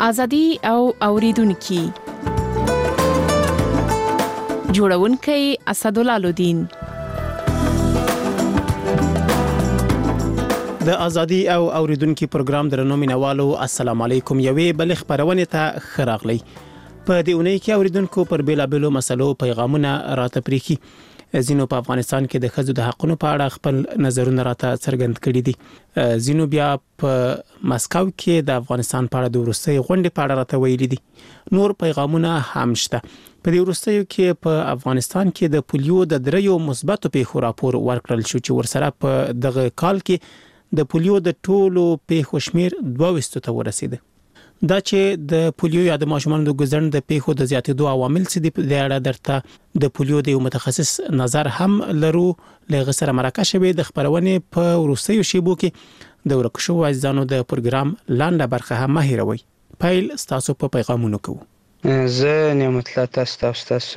ازادي او اوریدونکو جوړونکي اسدالله الدین. د ازادي او اوریدونکو پروګرام درنو مینوالو السلام علیکم. یوې بل خبرونه ته خراغلی په دې اونۍ کې اوریدونکو پر بیلابلو مسلو پیغامونه راته پریخي. زینو په افغانستان کې د ښځو د حقوقو په اړه خپل نظرونه راته څرګند کړي دي. زینو بیا په مسکو کې د افغانستان په اړه د روسي غونډې په اړه راته ویلي دي. نور پیغامونه هم شته. په دې وروستیو کې په افغانستان کې د پولیو د دریو مثبتو پیښو راپور ورکړل شو چې ورسره په دغه کال کې د پولیو د ټولو پیښو شمیر 22 ته ورسید. دا چې د پولیو یا د ماشومانو د ګزن د پیښو د زیاتېدو عوامل څه دي په اړه درته د پولیو د یو متخصص نظر هم لرو. لږ سره مرکه شوی د خبرونه په روسي شیبو کې د ورکشو عزیزانو د پروګرام لاندې برخه هم مهیروي. پیل تاسو په پیغامونو کوو. زه نعمت الله تاسو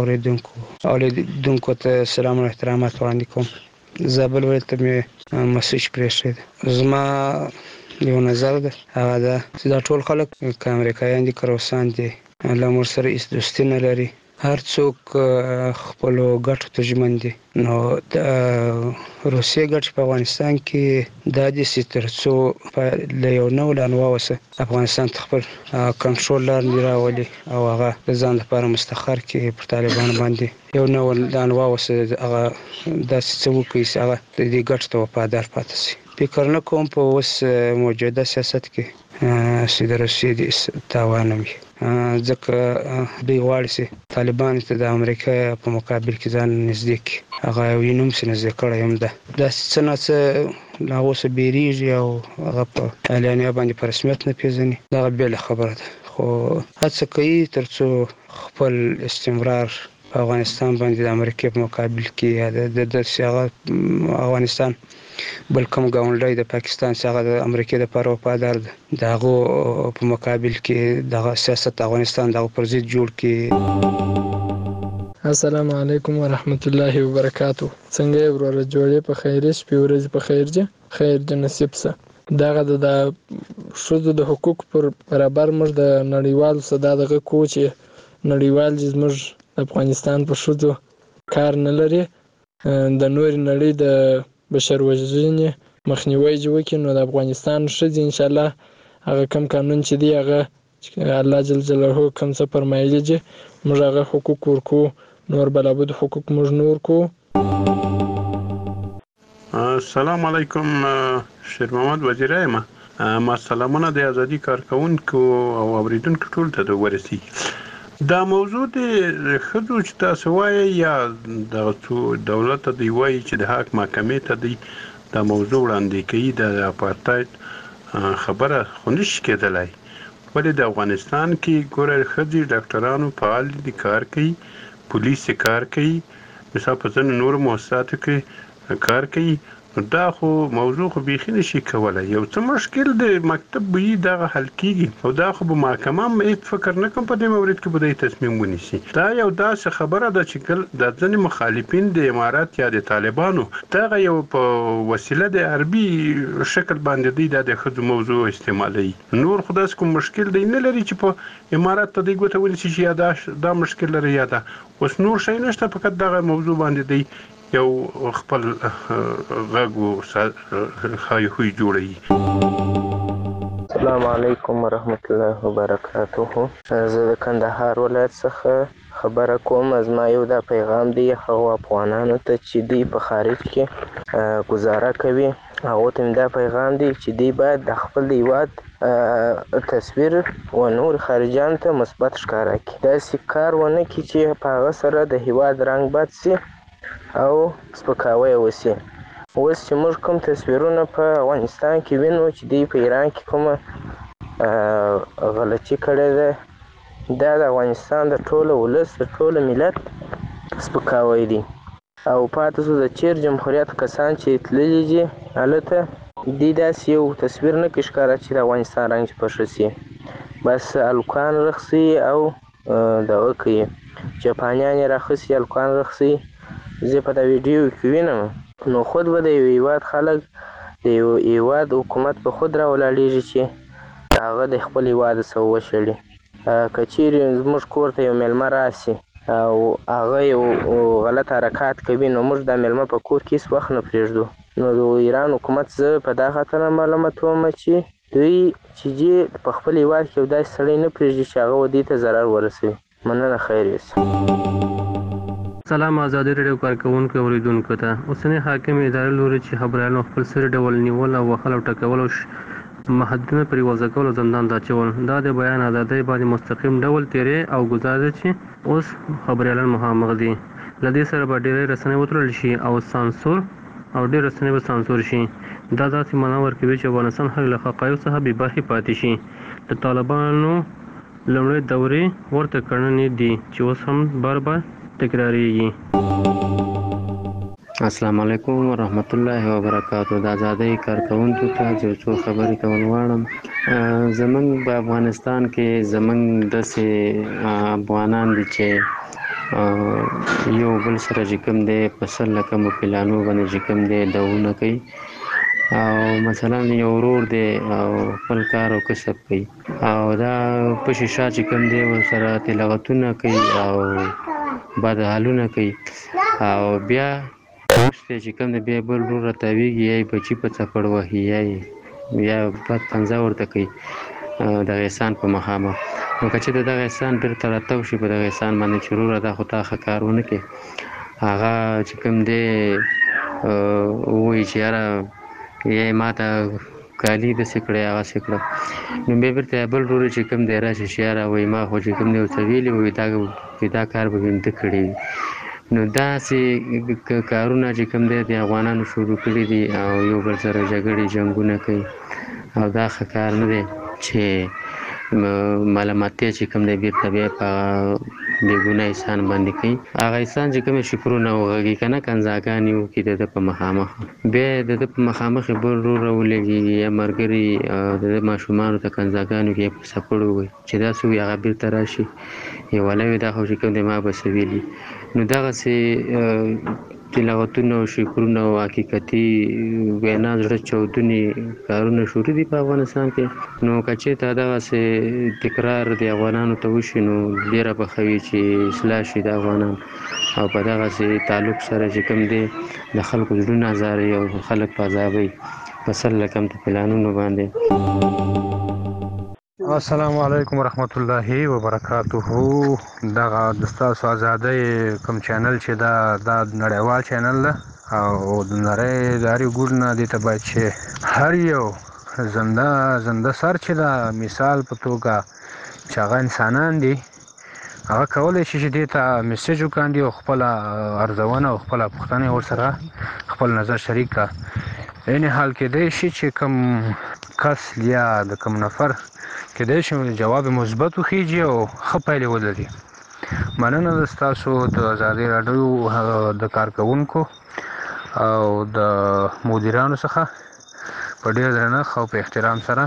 اوریدونکو ته سلام او احترامات وړاندې کوم. زابل ولته مې مسیج پرېښود. زما یو نظر ده هغه ده چې دا ټول خلک که امریکایان دي که روسان دي له موږ سره هیڅ دوستي نه لري. هر څوک خپلو ګټو ته ژمن دي. نو د روسیې ګټې په افغانستان کې دا دي چې تر څو له یو نوع لانوا وسه افغانستان ته خپل کنټرول لاندې راولي او هغه د ځان لپاره مستقر کې پر طالبان باندې یو نوع لانوا وسه هغه داسې څه وکړي چې هغه د دې ګټو ته وفادار پاتې شي. فکر نه کوم په اوس موجوده سیاست کې چې د روسیې د تاوان وي، ځکه دوی غواړي چې طالبان ته د امریکا په مقابل کې ځان نږدې کړي. هغه یو نوم چې نږدې کړی هم ده. داسې څه نه څه له هغو څه بیریږي او هغه په اعلانیه باندې په رسمیت نه پېژني. دغه بېله خبره ده، خو هڅه کوي تر څو خپل استمرار په افغانستان باندې د امریکا په مقابل کې یا د هغه افغانستان بل کوم ګاونډی د پاکستان څخه د امریکا د لپاره وفادار ده، دغه په مقابل کې دغه سیاست افغانستان دغه پر ضد جوړ کړي. السلام علیکم ورحمت الله وبرکاتہ. څنګه یې وروره جوړې په خیر شپې ورځې په خیر جه خیر جه نصیب سه. دغه د ښځو د حقوق پر برابر موږ د نړیوالو صدا دغه کو چې نړیوال موږ افغانستان په ښځو کار نه لري. د نور نړۍ د بشر وژنې مخنیوي وکړي نو د افغانستان ښځې ان شاء الله هغه کم قانون چې دی هغه الله جل جلاله کوم څه فرمایلی دي موږ هغه حقوق ورکو. نور بلابود حقوق موږ نور کو. السلام علیکم. شیر محمد وزیرای ما سلامونه د ازادي کارکونکو او اوریدونکو ټول ته ورسي. دا موضوع د خځو چې تاسو وایي یا د دولت دی وایي چې د حق محکمې ته دی دا موضوع وړاندې کوي د اپارټاید خبره خو نشي کېدلی. ولې د افغانستان کې ګوره ښځې ډاکټرانو فعال دي، کار کوي، پولیس کار کوي، مثلا په ځینو نورو مؤسساتو کې کار کوي. دا خو موضوع خو بیخي نشي کولی. یو څه مشکل د مکتب وي دغه حل کیږي او دا خو به محکمه هم فکر نه کوم په دې مورد کې به دوی تصمیم ونیسي. دا یو داسې خبره ده چې د ځینې مخالفین د امارات یا د طالبانو دغه یو په وسیله د عربي شکل باندې دوی د ښځو موضوع استعمالوي. نور خو داسې کوم مشکل دی نه لري چې په امارات ته دوی ګوته ونیسي چې یا دا مشکل لري یا دا اوس نور شی نشته، فقط دغه موضوع باندې دی یو خپل غږ خای خوی جوړوي. السلام علیکم ورحمت الله وبرکاتہ. زه د کندهار ولایت څخه خبره کوم. زما یو دا پیغام دی هغو افغانانو ته چې دوی په خارج کې گزاره کوي، هغو ته دا پیغام دی چې دوی باید د خپل هیواد تصویر و نور خارجیانو ته مثبت ښکاره کړي. داسې کار ونه کړي چې په هغه سره د هیواد رنګ بد سي او سپکاوی وسي. اوس چې موږ کوم تصویرونه په افغانستان کې وینو چې دوی په ایران کې کومه غلطي کړې ده، دا د افغانستان د ټولو ولس د ټولو ملت سپکاوی دی. او پاتې شو د چیر جمهوریت کسان چې تللي دي هلته دوی داسې یو تصویر نه کوي ښکاره چې د افغانستان رنګ چې پشه سي، بس الکان رخصي او دغه کوي جاپانیان یې راخصي الکان رخصي. زه په دا ویډیو کې وینم نو خود به د یو هیواد خلک د یو هیواد حکومت په خود راولاړېږي چې هغه د خپل هیواد څخه وشړي. که چیرې زموږ کور ته یو میلمه راسي او هغه یو غلط حرکات کوي نو موږ دا میلمه په کور کې هېڅ وخت نه پرېږدو. نو د ایران حکومت زه په دا خاطر معلومات وم چې دوی چې په خپل هیواد کې یو داسې سړی نه پرېږدي چې هغه ودې ته ضرر ورسوي. مننه، خیر یوسي. سلام ازادي راډیو کارکونکو اوریدونکو ته. اوسنی حاکم ادارې لوري چې خبريالانو خپل سر ډول نیول او وهل او ټکول او محدودونه پرې وضع کول او زندان ته اچول دا د بیان ازادۍ باندې مستقیم ډول تیرې او ګزارش چې اوس خبريالان مخامخ دي. له دې سره به ډېرې رسنۍ وتړل شي او سانسور او ډېر رسنۍ به سانسور شي. دا داسې معنا ورکوي چې افغانستان هغې له حقایقو څخه بې برخې پاتې شي. د طالبانو لومړۍ دورې ورته کړنې دي چې اوس هم بار بار تکراریږي. السلام علیکم ورحمت الله وبرکاتہ. د ازادۍ کارکونکو ته یو څو خبرې کول غواړم. زمونږ په افغانستان کې زمونږ داسې افغانان دي چې یو بل سره چې کوم دی په سل کمو پلانو باندې چې کوم دی دعوونه کوي او مثلا یو ورور دی او خپل کار او کسب کوي او دا په شیشه چې کوم دی ورسره تلاوتونه کوي او بد حالونه کوي او بیا وروسته چې کوم دی بیا بل ورور راتاویږي یا یې بچي په څپړ وهي یا بد پنځه ورته کوي دغه احسان په مخامخ. نو که چې دغه احسان بیرته راتاو شي په دغه احسان باندې چې وروره دا خو تا ښه کار ونه کړې هغه چې کوم دی ووایي چې یاره یا یې ما ته کالي داسې کړی هغسې کړه نو بیا بیرته بل ورور چې کوم دی راشي چې یاره وایي ما خو چې کوم دی ورته ویلي وایي دا کار به مې ده کړی وي. نو داسې کارونه چې کوم دی د افغانانو شروع کړي دي او یو بل سره جګړې جنګونه کوي او دا ښه کار نه دی چې ملامتیا چې کوم دی بیرته بیا په بېګناه انسان باندې کوي. هغه انسان چې کوم شکرونه وغږي که نه کنځاګانې وکړي د ده په مخامخ بیا د ده په مخامخ یې بل ورور راولېږي یا ملګري د ده ماشومانو ته کنځاګانې وکړي یا په څپړ ووایي چې داسې وي هغه بیرته راشي یې ولی وي دا خو چې کوم دی ما به څه ویلي. نو دغسې تلاوتونه او شکرونه او حقیقتي وینا زړه چاودونې کارونه شروع دي په افغانستان کې. نو که چېرته دغسې تکرار د افغانانو ته وشي نو ډېره به ښه وي چې اصلاح شي د افغانان او په دغسې تعلق سره چې کوم دی د خلکو زړونه ازاروي او خلک په عذابوي په سل کم پلانونو باندې. السلام علیکم ورحمت الله وبرکاتہ. دغه د ستاسو ازادۍ کوم چینل چې دا نړیوال چینل ده او د نړۍ د هرې ګوټ نه دې ته باید چې هر یو زنده سر چې دا مثال په توګه چې هغه انسانان دي هغه کولی شي چې دې ته میسیج وکاندي او خپله ارزونه او خپله پوښتنه ورسره خپل نظر شریک کړه. عین حال کېدی شي چې کوم کس یا د کوم نفر کېدای شي جواب مثبت وخیږي او ښه پایلې ولري. مننه د ستاسو د ازادۍ راډیو د کارکوونکو او د مدیرانو څخه په ډېر درنښت او په احترام سره.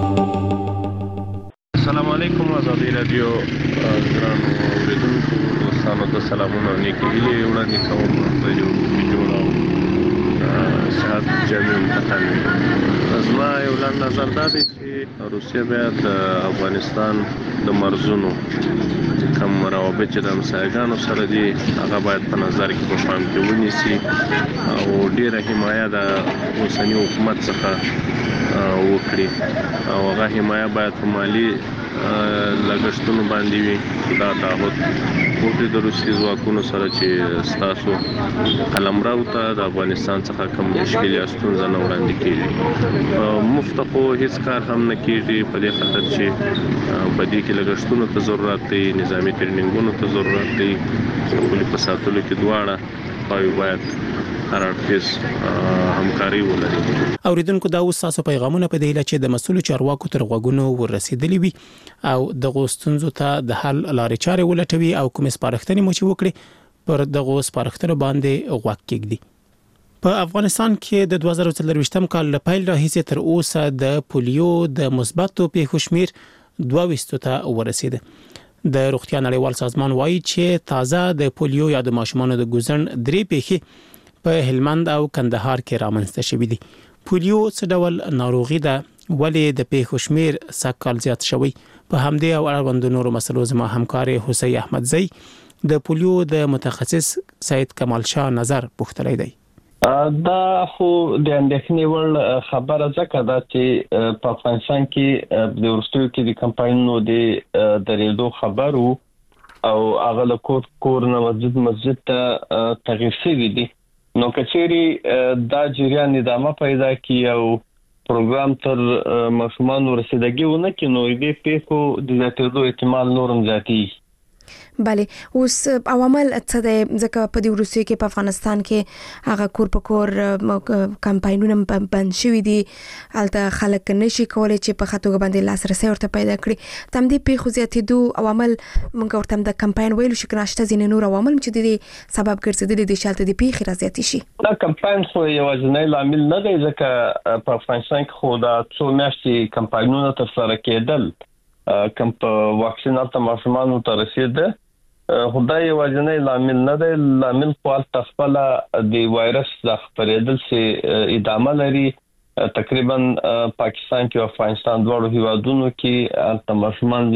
السلام علیکم ازادۍ راډیو ګرانو اورېدونکو دوستانو ته سلامونه او نیکې هیلې وړاندې کوم. د یو جوړ او صحت جامع منتقل زما یو لنډ نظر دا دی چې روسیه باید د افغانستان د مرزونو کوم روابط چې د همسایګانو سره دي هغه باید په نظر کې په پام کې ونیسي او ډېره حمایه د اوسني حکومت څخه وکړي او هغه حمایه باید په مالي لګښتونو باندې وي. دا تعهد وکړي د روسي ځواکونو سره چې ستاسو قلمرو ته د افغانستان څخه کوم مشکل یا ستونزه نه وړاندې کېږي. مفت خو هیڅ کار هم نه کېږي په دې خاطر چې په دې کې لګښتونو ته ضرورت دی، نظامي ټریننګونو ته ضرورت دی. پولې په ساتلو کې دواړه خواوې باید هر اړخیز همکاري ولري. اوریدونکو دا اوس تاسو پیغامونه په دی چې د مسؤل چارواکو تر غوږونو ورسېدلي وي او دغه ستونزو ته د حل لارې چارې ولټوي او کوم سپارښتنې مو چې وکړي پر دغه سپارښتنو باندې غوږ کېږدي. په افغانستان کې د 2024 کال له پیل راهیسې تر اوسه د پولیو د مثبتو پیښو شمیر 22 ته ورسېده. د روغتیا نړیوال سازمان وایي چې تازه د پولیو یا د ماشومانو د ګوزن 3 پیښې په هلمند او کندهار کې رامنځته شوې دي. پولیو څه ډول ناروغي ده ولې د پیښو شمیر سږکال زیات شوی. په همدې او اړوند نورو مسلو زما همکار حسین احمدزی د پولیو د متخصص سید کمال شاه نظر پوښتلی دی. دا خو د اندېښنې وړ خبره ځکه ده چې په افغانستان کې د وروستیو کې د کمپاینونو د درېدو خبر وو او هغه له کور نه مسجد ته تغییر شوی دی. نو کچېري دا جریان ادامه پیدا کی او پروګرام تر ماشومان ورسېدګي ونه کې نو دې پیښو د زیاتېدو احتمال نورم زیاتېږي. بله اوس عوامل څه دی ځکه په دې وروستیو کې په افغانستان کې هغه کور په کور کمپاینونه بند شوي دي، هلته خلک نشي کولی چې په ښه توګه باندې لاسرسی ورته پیدا کړي. د همدې پیښو زیاتېدو عوامل موږ ورته د کمپاین ویلو شو که شته ځینې نور عوامل چې د دې سبب ګرځېدلي دي چې هلته د پیښې رازیاتې شي؟ دا کمپاین خو یوازینی لامل نه دی ځکه په افغانستان کې خو دا څو میاشتې کمپاینونه ترسره کېدل کوم په واکسین هلته ماشومانو ته رسېده. خدای یوازینی لامل نه دی، لامل خو هلته خپله د وایرس د خپرېدل چې ادامه لري. تقریبا پاکستان کې او افغانستان دواړو هیوادونو کې هلته ماشومان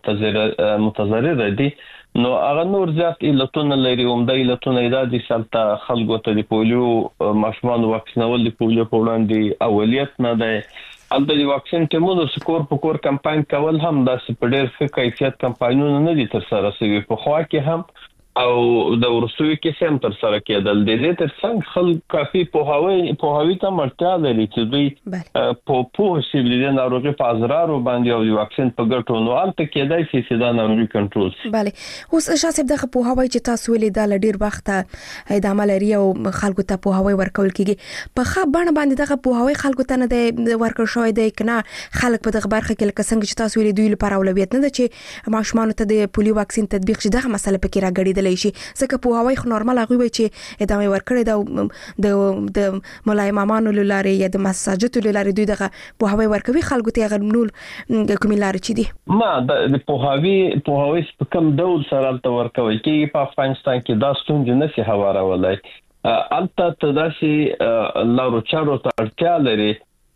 ځینې متضرره دي. نو هغه نور زیات علتونه لري. عمده علتونه یې دا دي چې هلته خلکو ته د پولیو ماشومانو واکسینول د پولیو په وړاندې اولیت نه دی. هلته د واکسین ټیمونو کور په کور کمپاین کول هم داسې په ډېر ښه کیفیت کمپاینونه نه دي ترسره شوي. پخوا کې هم او د وروستیو کې هم ترسره کېدل. د دې ترڅنګ خلک کافي پوهاوي ته اړتیا لري چې دوی په پوه شي د ناروغي په اضرارو باندې او د واکسین په ګټو. نو هلته کېدای شي چې دا ناروغي کنټرول شي. بله اوس شاه صاحب دغه پوهاوی چې تاسو ویلې دا له ډېر وخته ادامه لري او خلکو ته پوهاوی ورکول کېږي. په ښه بڼه باندې دغه پوهاوی خلکو ته نه دی ورکړل شوی دی که نه خلک په دغه برخه کې لکه څنګه چې تاسو ویلې دوی لپاره اولویت نه ده چې ماشومانو ته د پولیو واکسین تطبیق شي، دغه مسله پکې راګډېدلی شي ځکه پوهاوی خو نورمال هغوی وایي چې ادامه ورکړې ده د ملا امامانو له لارې یا د مساجدو له لارې دوی دغه پوهاوی ورکوي خلکو ته. هغه نور کومې لارې چې دي ما د پوهاوی په کوم ډول سره هلته ورکول کېږي په افغانستان کې دا ستونزې نشي هوارولی. هلته ته داسې لارو چارو ته اړتیا لري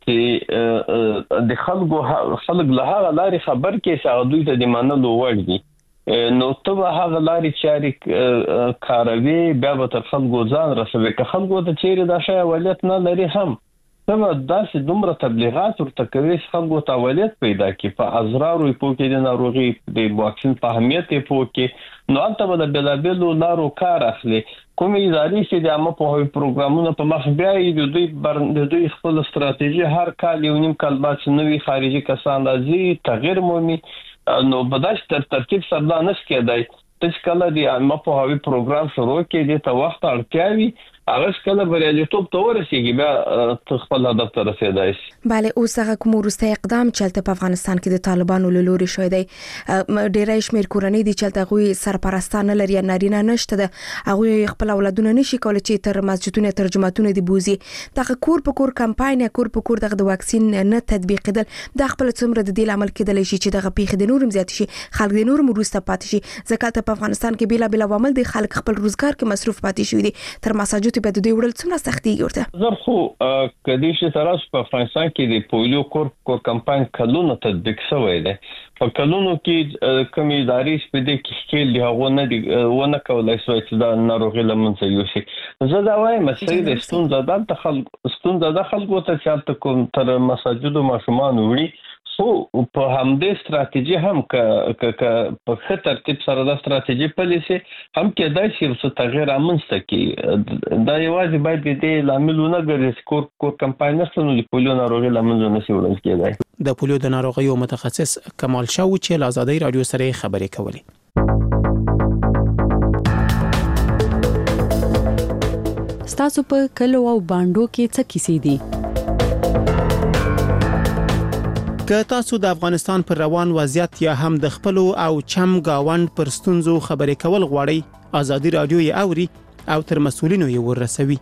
چې د خلک له هغه لارې خبر کړي چې هغه دوی ته د منلو وړ دي. نو ته به هغه لارې چارې کاروي، بیا به تر خلکو ځان رسوي. که خلکو ته چیرې دا شی اولیت نه لري هم ته به داسې دومره تبلیغات ورته کوي چې خلکو ته اولیت پیدا کړي، په اضرارو یې پوه کړي، د ناروغي د واکسین په اهمیت یې پوه کړي. نو هلته به د بېلابېلو لارو کار اخلي. کومې ادارې چې د عامه پوهاوي پروګرامونه په مخ بیایي د دوی خپل ستراتیژي هر کال یو نیم کال بعد چې نوي خارجي کسان راځي تغییر مومي. نو بداش ترتیب سره دا نشي کېدای. چې کله د عامه پوهاوي پروګرام شروع کړي د ته وخت اړتیا وي هغه کله بریالیتوب ته ورسیږي بیا خپل هدف ته رسیدای شي. بله اوس هغه کوم وروستی اقدام چې هلته په افغانستان کې د طالبانو له لورې شوی دی، ډېری شمېر کورنۍ دي چې هلته هغوی سرپرستان نه لري یا نارینه نشته ده، هغوی خپل اولادونه نشي کولی چې تر مسجدونه تر جوماتونه دې بوځي. دغه کور په کور کمپاین یا کور په کور دغه د واکسین نه تطبیقېدل دا خپله څومره د دې لامل کېدلی شي چې دغه پیښې د نورم زیاتې شي، خلک د نورم وروسته پاتې شي. ځکه هلته په افغانستان کې بېلابېل عوامل دي، خلک خپل روزګار کې مصروف پاتې شوي دي، تر مساجدو به د دوی وړل څومره سختېږي ورته. زه خو کدی چې تراس په افغانستان کې د پولیو کور کمپاین کلونه تطبیق شوی دی. په کلونو کې کومې ادارې چې په دې کې ښکېل دي هغو ونه کولی شوی چې دا ناروغي له منځه یوسي. زه دا وایم چې ستونزه ده خلکو ته چې هلته کوم تر مساجدو ماشومان وړي. خو په همدې ستراتیژي هم که په ښه ترتیب سره دا ستراتیژي پلي شي هم کېدای شي څه تغییر رامنځته کړي. دا یوازې باید د دې لامل ونه ګرځي چې کور کمپاین نشته نو د پولیو ناروغي له منځه نشي وړل کېدای. د پولیو د ناروغیو متخصص کمال شاه چې له ازادۍ راډیو سره خبرې کولې. ستاسو په کلو او باندو کې څه کیسې دي؟ که تاسو د افغانستان پر روان وضعیت یا هم د خپلو او چم گاوند پر ستونزو خبرې کول غواړئ، ازادي راډیو یې اوري او تر مسؤلینو یې ورسوي.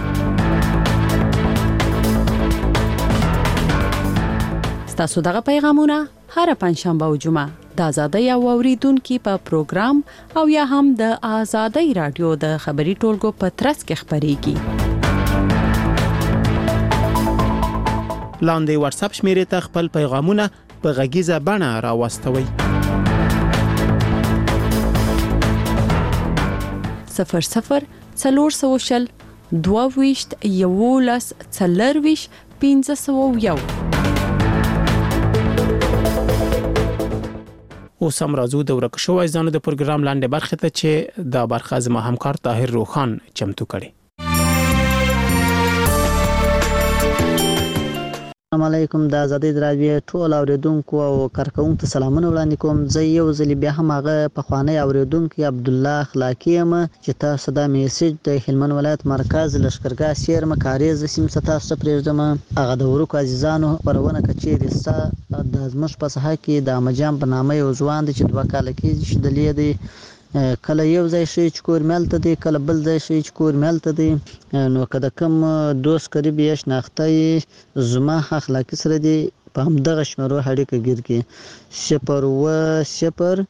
ستاسو دغه پیغامونه هر پنځشنبه او جمعه د ازادۍ او اوریدونکو په پروګرام او یا هم د ازادۍ راډیو د خبري ټولګو په ترڅ کې خبريږي. لاندې واتس اپ شمیرې ته خپل پیغامونه په غږیزه بڼه راوستوئ. 00 400 22 11 40 501. اوس هم راځو د ورک شوی ځانو د پروګرام لاندې برخه ته چې دا برخه زما همکار طاهر روخان چمتو کړي. السلام علیکم. د آزادۍ رادیو ټول اوریدونکو او کارکونکو ته سلامونه وړاندې کوم. زه یو ځل بیا هم هغه پخوانی اوریدونکو عبدالله اخلاقی یم چې تاسو دا میسج د هلمند ولایت مرکز لشکرګاه سیر مکاریز سیم تاسو ته پرېږدم. هغه د ورکو عزیزانو پرونه کچېرې ستا د زموږ په ساحه کې د امجان په نامه یو ځوان دی چې 2 کاله کېږي چې دلې دی، کله یو ځای شي چې کور ملته دی، کله بل ځای شي چې کور ملته دی. نو که د کوم دوست قریب یې شناخته زما اخلاقی سره دی په همدغه شمېرو اړیکه ګیر کړي 010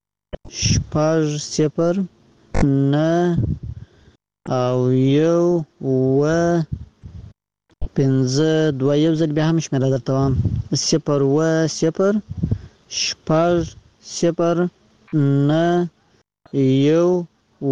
6 9 او 1 5 2. یو ځل بیا هم شمېره درته وایم 010 6 0 9 1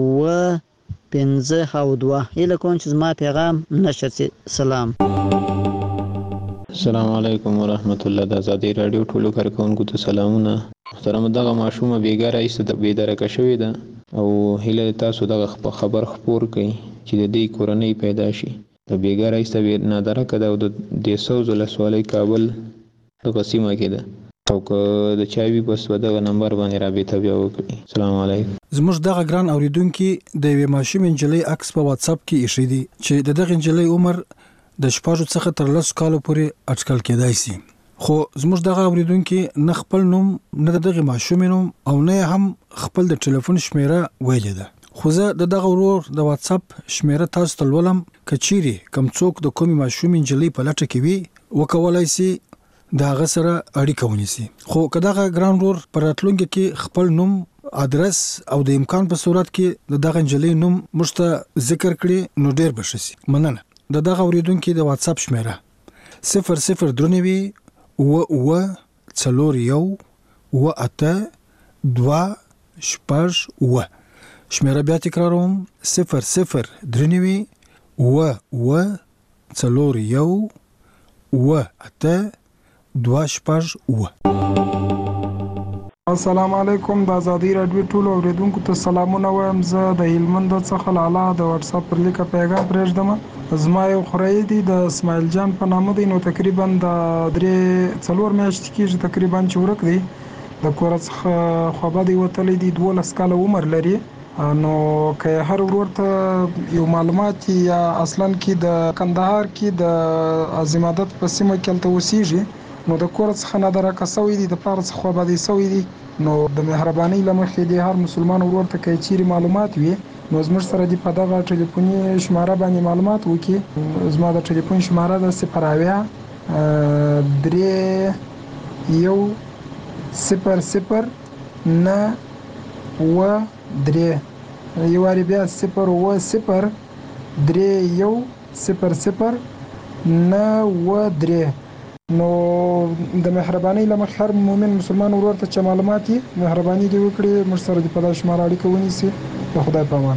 5 او 2. هیله کوم چې زما پیغام نشر شي. سلام. السلام علیکم ورحمت الله. د آزادۍ رادیو ټولو کارکونکو ته سلامونه. محترم دغه ماشومه بیګاره ایسته د بیدارکه شوې ده او هیله تاسو دغه خبر خپور کړئ چې د دې کورنۍ پیدا شي. د بیګاره ایسته نادرکه ده او د سوز ولسوالۍ کابل دغه سیمه کې ده او که د چاوي بس دغه نمبر باندې رابطه بیا وکړي. السلام علیکم. زموږ دغه ګران اوریدونکو د یوې ماشوم انجلۍ عکس په واتس اپ کې ایښی دی چې دغه انجلۍ عمر د 6 څخه تر 10 کالو پورې اټکل کېدای شي. خو زموږ دغه اوریدونکو نه خپل نوم نه دغه ماشوم نوم او نه هم خپل د ټلیفون شمیره ویلې ده. خو زه دغه ورور د واتس اپ شمیره تاسو ته ولم کچيري کم څوک د کومي ماشوم انجلۍ په لټه کې وي وکولای شي دا غسره اړیکه ونیسي. خو کداغه ګران ورور پر راتلونکي کې خپل نوم ادرس او د امکان په صورت کې دغه انجلۍ نوم مشته ذکر کړي نو ډیر بشي. مننه. دغه اوریدونکو د واتس اپ شمیره 00 و 41 و 2 و. شمیره بیا تکراروم 00 و 41 و 2 و. السلام علیکم. د آزادۍ رادیو ټول اوریدونکو ته سلامونه وایم. زه د هلمند څخه لاله د واتس اپ پر لیکه پیغام پرېږدم. زما یو خورای دی د اسماعیل جان په نامه دی. نو تقریبا د 3-4 میاشتې کېږي تقریبا چې ورک دی. د کور څخه خوابه دی وتلی دی. 12 کاله عمر لري. نو که هر ورور ته یو معلومات یا اصلا کې د کندهار کې د عظیمادت په سیمه کې تل اوسېږي نو د کور څخه نه درکه سوی دی د پاره څخه خوابه دی سوی دی. نو د مهرباني لمخې دی هر مسلمان ورور ته کې چیرې معلومات وي نو زموږ سره دی په دغه ټلیفوني شماره باندې معلومات وکي. زما د ټلیفون شماره د 0 یو واری بیا 0 نو د مهرباني لمخ هر مؤمن مسلمان ورور ته چې معلومات یې مهرباني دی وکړي موږ سره د پدې شماره اړیکه ونیسي. په خدای پامان.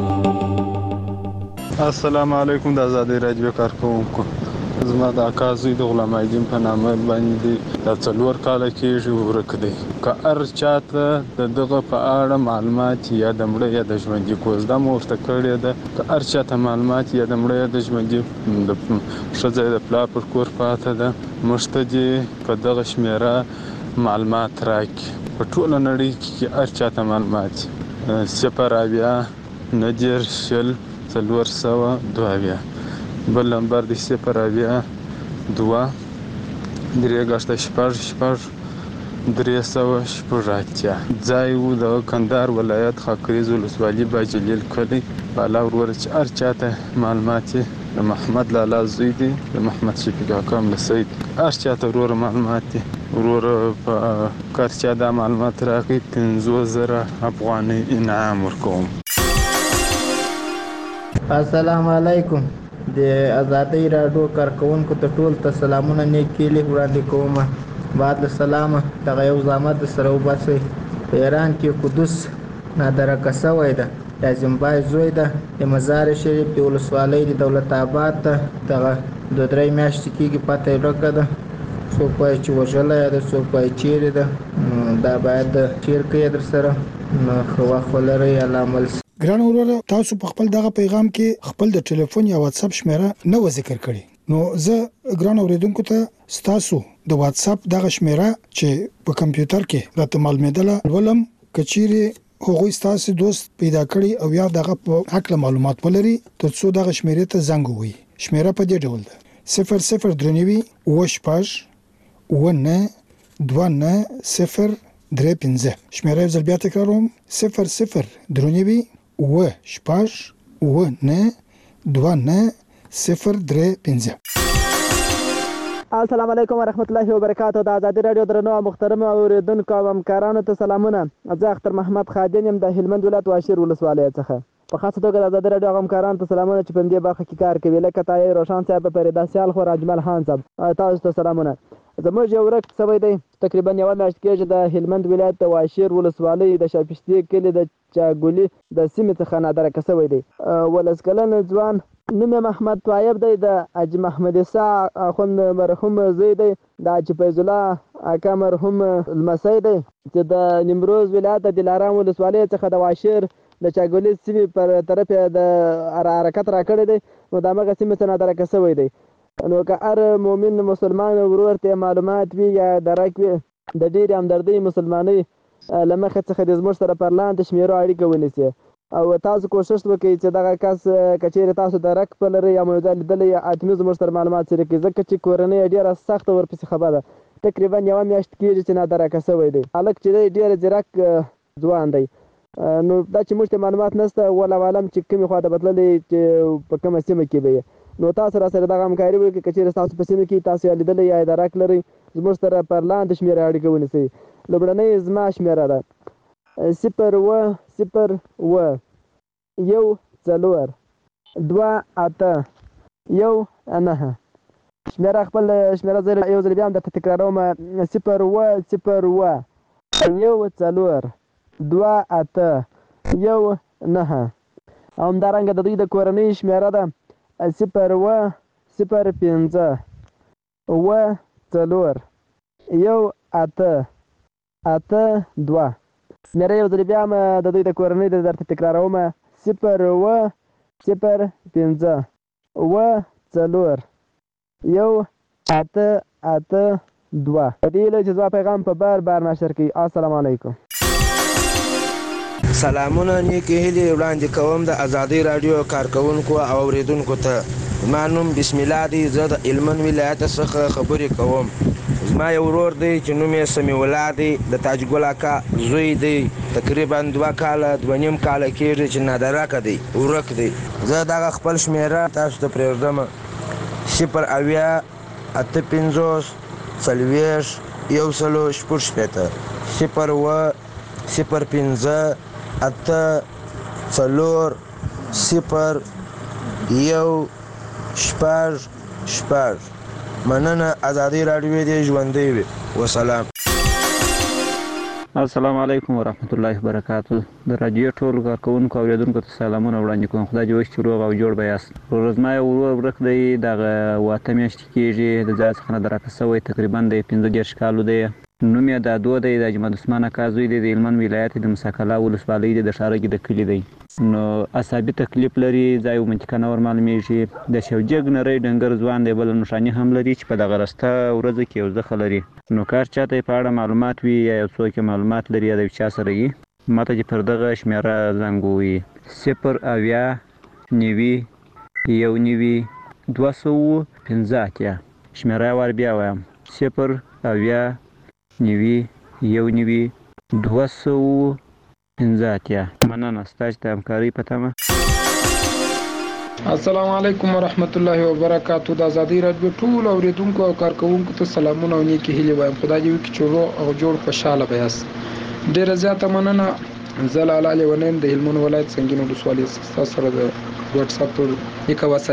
السلام علیکم. د آزادۍ رادیو کارکونکو زما د اکازي د غلام ایدین په نامه باندې د 4 کاله کېږي ورک دی. که هر چاته دغه په اړه معلومات یا د مړه یا د ژوندي کوزده مورته کړی ده که هر چاته معلومات یا د مړه یا د ژوندي د ښځې د پلا پر کور پاته ده مشته دي په دغه شمیره معلومات راکړي. په ټوله نړۍ کې هر چاته معلومات 0 بل نمبر دی 0 2 ځای وو د کندهار ولایت خاکریز ولسوالۍ باجلیل کلی بالا ورور چې هر چاته معلومات د محمد لالا زوی دی د محمد شفیق حکم لسید هر چاته ورور معلومات دی ورور په کار چا دا معلومات راکړي 50,000 افغانۍ انعام ورکوم. السلام علیکم. د آزادۍ راډیو کارکونکو ته ټول ته سلامونه نیکې وړاندې کوم. بعد السلام دغه یو زحمت سره وباسئ. په ایران کې قدس نادرکه شوی ده، د اعظمبای زوی ده، د مزار شریف د ولسوالۍ د دولت آباد ته دغه 2-3 میاشتې کېږي پته یې ورکه ده. څوک وایي چې وژلی ده، څوک وایي چیرې ده. دا باید شیر کړئ در سره. نو ښه وخت ولرئ. الله عمل. ګران وروره، تاسو په خپل دغه پیغام کې خپل د ټلیفون یا واتس اپ شمیره نه و ذکر کړی. نو زه ګران اوریدونکو ته ستاسو د واتس اپ دغه شمیره چې په کمپیوټر کې راته معلومېدله ولم کچيري هغوی ستاسو دوست پیدا کړی او یا دغه په حق معلومات ولري ترڅو دغه شمیره ته زنګ ووهي. شمیره په دې ډول ده: 0039 وشپاش ونه 2903. شمیره یو ځل بیا تکراروم: 0039 وشپاش ونه 2903. السلام علیکم ورحمت الله وبرکاتہ. د آزادۍ رادیو درنو محترم اوریدونکو او همکارانو ته سلامونه. زه اختر محمد خادم یم د هلمند ولایت واشیر ولسوالۍ څخه. په خاصه توګه د آزادۍ رادیو همکارانو ته سلامونه چې په دې برخه کې کار کوي، لکه تای روشن صاحب، فریدا سیال خو، اجمل خان صاحب، تاسو ته سلامونه. زموږ یو ورک سوی دی تقریبا یو میاشت کېږي د هلمند ولایت د واشیر ولسوالۍ د شاپشتي کلي د چاګولي د سیمې څخه نادرکه سوی دی. 12 کلن ځوان نوم محمد طایب دی، د حاجي محمد عیسی اخوند مرحوم زوی دی، د حاجي فیض الله اکا مرحوم لمسی دی چې د نیمروز ولایت د دلارام ولسوالۍ څخه د واشیر د چاګولي سیمې پر طرف د حرکت راکړی دی. نو د هغه سیمې څخه نادرکه سوی دی. نو که هر مؤمن مسلمان ورور ته معلومات وي یا درک وي د ډېرې همدردۍ مسلمانۍ له مخې څخه د زموږ سره پر لاندې شمیرو اړیکه ونیسي او تاسو کوشش وکړئ چې دغه کس که چیرې تاسو درک پلرئ یا مو لیدلی یا حتمي زموږ سره معلومات شریک کړئ، ځکه چې کورنۍ یې ډېره سخته ورپسې خبره ده. تقریبا یوه میاشت کېږي چې نادرکه سوی دی. هلک چې دی ډېر ځیرک ځوان دی. نو دا چې موږ ته معلومات نشته، والله عالم چې کومې خوا ته بتللی چې په کومه سیمه کې به یې. نو تاسو را سره دغه همکاري وکړئ. که چیرې تاسو په سیمه کې تاسو یې لیدلی یا درک لرئ، زموږ سره پر لاندې شمېره اړیکه ونیسئ. لومړنۍ زما شمېره ده 0 1 4 2 8 1 9. شمېره خپل شمېره زه یو ځل بیا هم درته تکراروم: 0 1 4 2 8 1 9. او همدارنګه د دوی د کورنۍ شمېره ده 0 0 5 4 1 8 8 2. شمېره یو ځل بیا هم د دوی د کورنۍ د درته تکراروم: 0 0 5 4 1 8 8 2. په دې هیله چې زما پیغام په بار نشر کړي. السلام علیکم. سلامونه نیکې هیلې وړاندې کوم د آزادۍ راډیو کارکونکو او اوریدونکو ته. زما نوم بسم الله دی. زه د هلمند ولایت څخه خبرې کوم. زما یو ورور دی چې نوم یې سمیع الله دی، د تاج ګل اکا زوی دی. تقریبا 2 کاله 2.5 کاله کېږي چې نادرکه دی، ورک دی. زه دغه خپل شمېره تاسو ته پرېږدم: 0 اویا 8 50 40 160. 0 0 5 8 4 0 1 6. مننه. آزادۍ راډیو دې ژوندۍ وي. وسلام. السلام علیکم ورحمت الله وبرکاتہ. د رادیو ټول کارکونکو او اوریدونکو ته سلامونه وړاندې کوم. خدای دې وکړي چې روغ او جوړ به یاست. زما یو ورور ورک دی، دغه 8 میاشتې کېږي د ځای څخه نادرکه سوی، تقریبا د 15 کالو دی. نوم یې دادو دی، د اجمل عثمان اکا زوی دی، د هلمند ولایت د مساکلا ولسوالۍ دی، د ښارګي د کلي دی. نو اعصابي تکلیف لري، ځای او منطقه نه ورمعلومېږي. د شوجګ نری ډنګر ځوان دی. بله نښاني هم لري چې په دغه رسته ورځو کې یو زخه لري. نو کار چاته په اړه معلومات وي یا یو څوک معلومات لري یا د چا سره وي، ماته چې پر دغه شمېره زنګ ووهي: 0 اویا 9 1 215. شمېره یې وار بیا وایم: 0 اویا 9 1 215. مننه ستاسو د همکارۍ په تمه. السلام علیکم ورحمت الله وبرکاتہ. د آزادۍ راډیو ټول اوریدونکو او کارکونکو ته سلامونه او نیکې هیلې وایم. خدای دې وکړي چې روغ او جوړ خوشاله به یاست. ډېره زیاته مننه. زه لاله لیونی یم د هلمند ولایت سنګین ولسوالۍ څخه. ستاسو سره د واتس اپ پر لیکه وصل یم.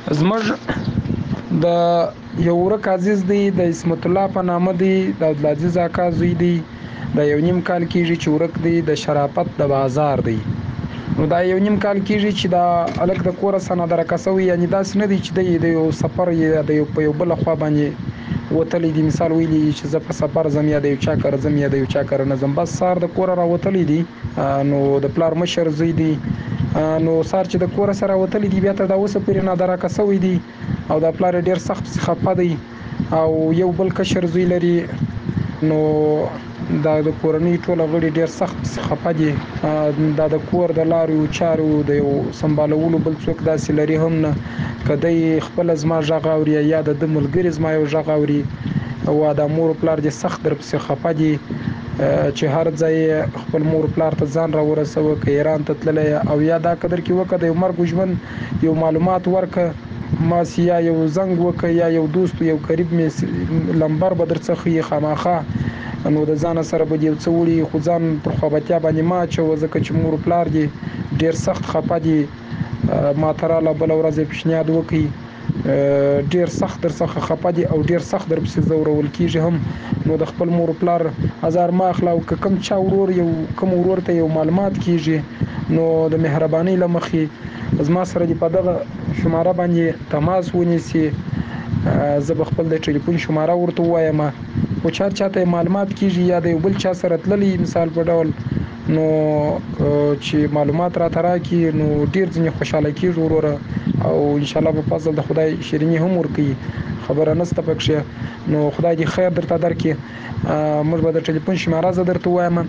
زموږ د یو ورک عزیز دی د اسمت الله په نامه دی د عبدالعزیز اکا زوی دی د یو نیم کال کېږي چې ورک دی د شرافت د بازار دی نو دا یو نیم کال کېږي چې دا الک د کوره سنه درکه سوی یعنی داسې نه دی چې د یو سفر یا د یو په یو بل خوا باندې وتلی دی مثال ویلی چې زه په سفر زم یا د یو چا کار زم یا د یو چا کار نه زم بس سار د کوره راوتلی دی نو د پلار مشر زوی دی نو سار چې د کوره سره وتلی دی بیا تر دا اوسه پورې نه درکه سوی دی او د پلار ډیر سخت خفه دی او یو بل کشر زوی لري نو دا د کورنۍ ټول غړي ډیر سخت خفه دي دا د کور د لارو چارو د یو سمبالولو بل څوک داسې لري هم نه کدی خپل زما ژغ اوري یا د ملګری زما یو ژغ اوري او د مور پلار دي سخت در پسې خفه دي چې هر ځای خپل مور پلار ته ځان را ورسوه که ایران ته تللی او یا دا قدر کې وکړه د یو مرګ ژوند یو معلومات ورکړه ما یا یو زنګ وکړه یا یو دوست یو قریب مې لمبر به در څه ښیي خامخا نو د ځان سره به یو څه وړي خو ځان پر خوابتیا باندې ما اچوه ځکه چې مور پلار دي ډېر سخت خفه دي ما ته راله بله ورځ یې پیشنهاد وکړي ډېر سخت در څخه خفه دي او ډېر سخت در پسې ځورول کېږي هم نو د خپل مور پلار ازار ما اخله او که کوم چا ورور یو کوم ورور ته یو معلومات کېږي نو د مهربانۍ له مخې زما سره دې په دغه شماره باندې تماس ونیسي زه به خپل د ټلیفون شماره ورته ووایم خو چاته معلومات کېږي یا د یو بل چا سره تللی مثال په ډول نو چې معلومات راته راکړي نو ډېر ځینې خوشحاله کېږي وروره او انشاءالله په فضل د خدای شیریني هم ورکوي خبره نشته پکښې نو خدای دې خیر درته درکړي موږ به د ټلیفون شماره زه درته ووایم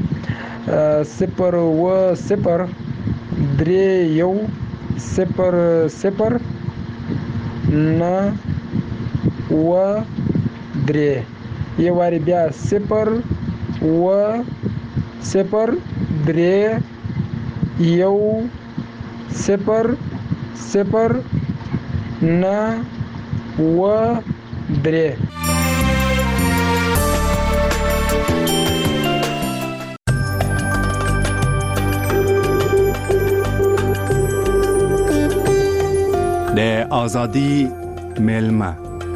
0 یو واری بیا 0 و 0 3 یو 0 0 9 و 3 د آزادی ملمه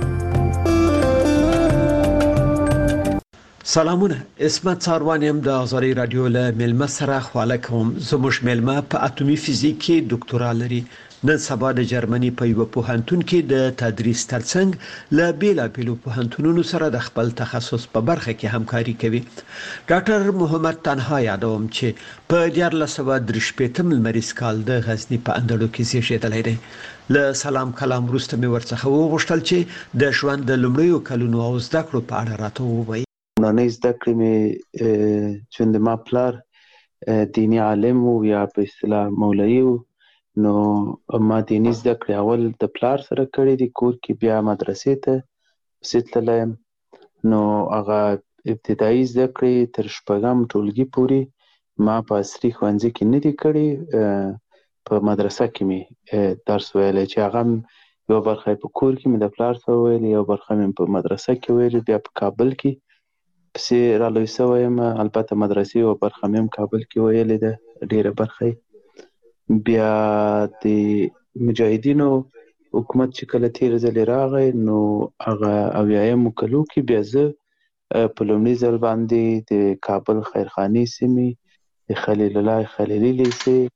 سلامونه اسمت ساروان يم د آزادی رادیو له ملمه سره خواله کوم زموږ ملمه په اتمی فزیک کې ډاکټورا لري نن سبا د جرمني په یو پوهنتون کې د تدریس ترڅنګ له بیلابیلو پوهنتونونو سره د خپل تخصص په برخه کې همکاري کوي ډاکټر محمد تنها یادوم چې په 1938 لمریز کال د غزنی په اندړو کې زیږیدلی دی له سلام کلام وروسته مې ورڅخه وغوښتل چې د ژوند د لومړیو کلونو او زده کړو په اړه راته ووایي نانې زده کړې مې چې د ما پلار دینی عالم و یا په اصطلاح مولوي و نو ما دینی زده کړې اول د پلار سره کړې دي کور کې بیا مدرسې ته پسې تللی یم نو هغه ابتدایي زده کړې تر شپږم ټولګي پورې ما په عصري ښوونځي کې نه دي کړې په مدرسه کې مې درس ویلی چې هغه یوه برخه په کور کې مې د پلار سره ویلې یو برخه مې په مدرسه کې ویلې بیا په کابل کې پسې رالوی سوی یم البته مدرسې یوه برخه مې هم کابل کې ویلې ده ډېره برخه بیا د مجاهدینو حکومت چې کله تیر ځلې راغی نو هغه اویایمو کلو کې بیا زه په لومړي ځل باندې د کابل خیرخانې سیمې د خلیل الله خلیلي لیسې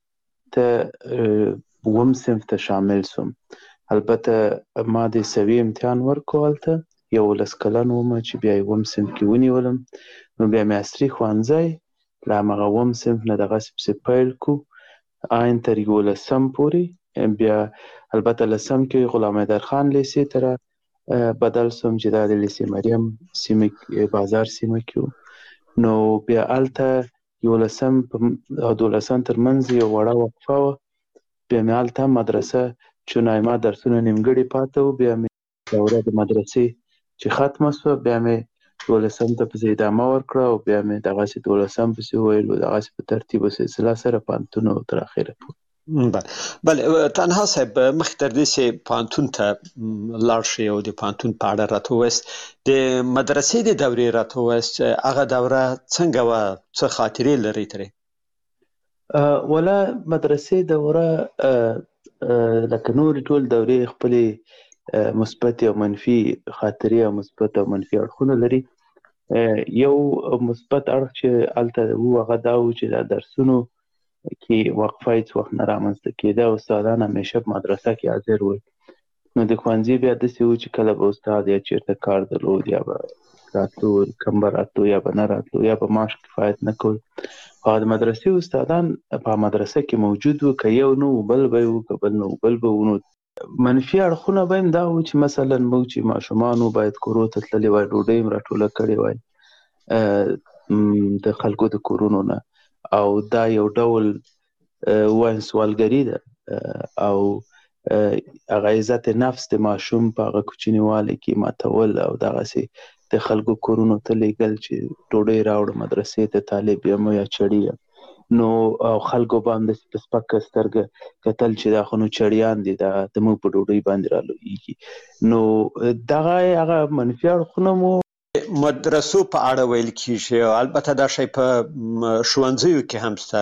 ته اووم صنف ته شامل سوم البته ما د سوي امتحان ورکړو هلته 11 کلن وم چې بیا اووم صنف کې ونیولم نو بیا مې عصري ښوونځی له همغه اووم صنف نه دغسې پسې پیل کړو آین تر 11 پورې بیا البته لسم کې غلام حیدرخان لیسې ته بدل سوم چې دا د لیسې مریم سیمه بازار سیمه کې نو بیا هلته 11 او 12 ترمنځ یو وړه وقفه وه بیا مې هلته مدرسه چونایما درسونه نیمګړي پاته وو بیا مې دوره د مدرسې چې ختمه سوه بیا مې 12 ته پسې ادامه ورکړه او بیا مې دغسې 12 پسې وویل دغسې په ترتیب و سلسله سره پوهنتون او تر اخره پورې بله تنها صاحب مخکې تر دې چې پوهنتون ته لاړ شئ او د پوهنتون په اړه راته ووایاست د مدرسې د دورې راته ووایاست چې هغه دوره څنګه وه څه خاطرې لرئ ترې ولا مدرسې دوره لکه نور ټول دورې خپلې مثبت او منفي خاطرې او مثبت او منفي اړخونه لري. یو مثبت اړخ چې هلته و هغه دا و چې دا درسونو کې وقفه هېڅ وخت نه رامنځته کېده. استادان همیشه په مدرسه کې حاضر ول. نو د ښوونځي بیا داسې و چې کله به استاد یا چېرته کار درلود یا به راتلو، کم به راتلو یا به نه راتلو یا به معاش کفایت نه کول. او د مدرسې استادان په مدرسه کې موجود و، که یو نه و بل به و، که بل نه و بل به و. نو منفي اړخونه به هم دا و چې مثلا موږ چې ماشومان و باید کورو ته تللي وای، ډوډۍ هم راټوله کړې وای د خلکو د کورونو نه. او دا یو ډول وایم سوالګري ده او هغه عزت نفس د ماشوم په هغه کوچنیوالي کې ماتول او دغسې د خلکو کورونو ته لیږل چې ډوډۍ راوړه مدرسې ته، طالب یم یا چړي یم. نو خلکو به هم داسې په سپکه سترګه کتل چې دا خو نو چړیان دي، دا زموږ په ډوډۍ باندې رالویږي. نو دغه هغه منفي اړخونه مو مدرسو په اړه ویل کیږي. او البته دا شی په ښوونځیو کې هم شته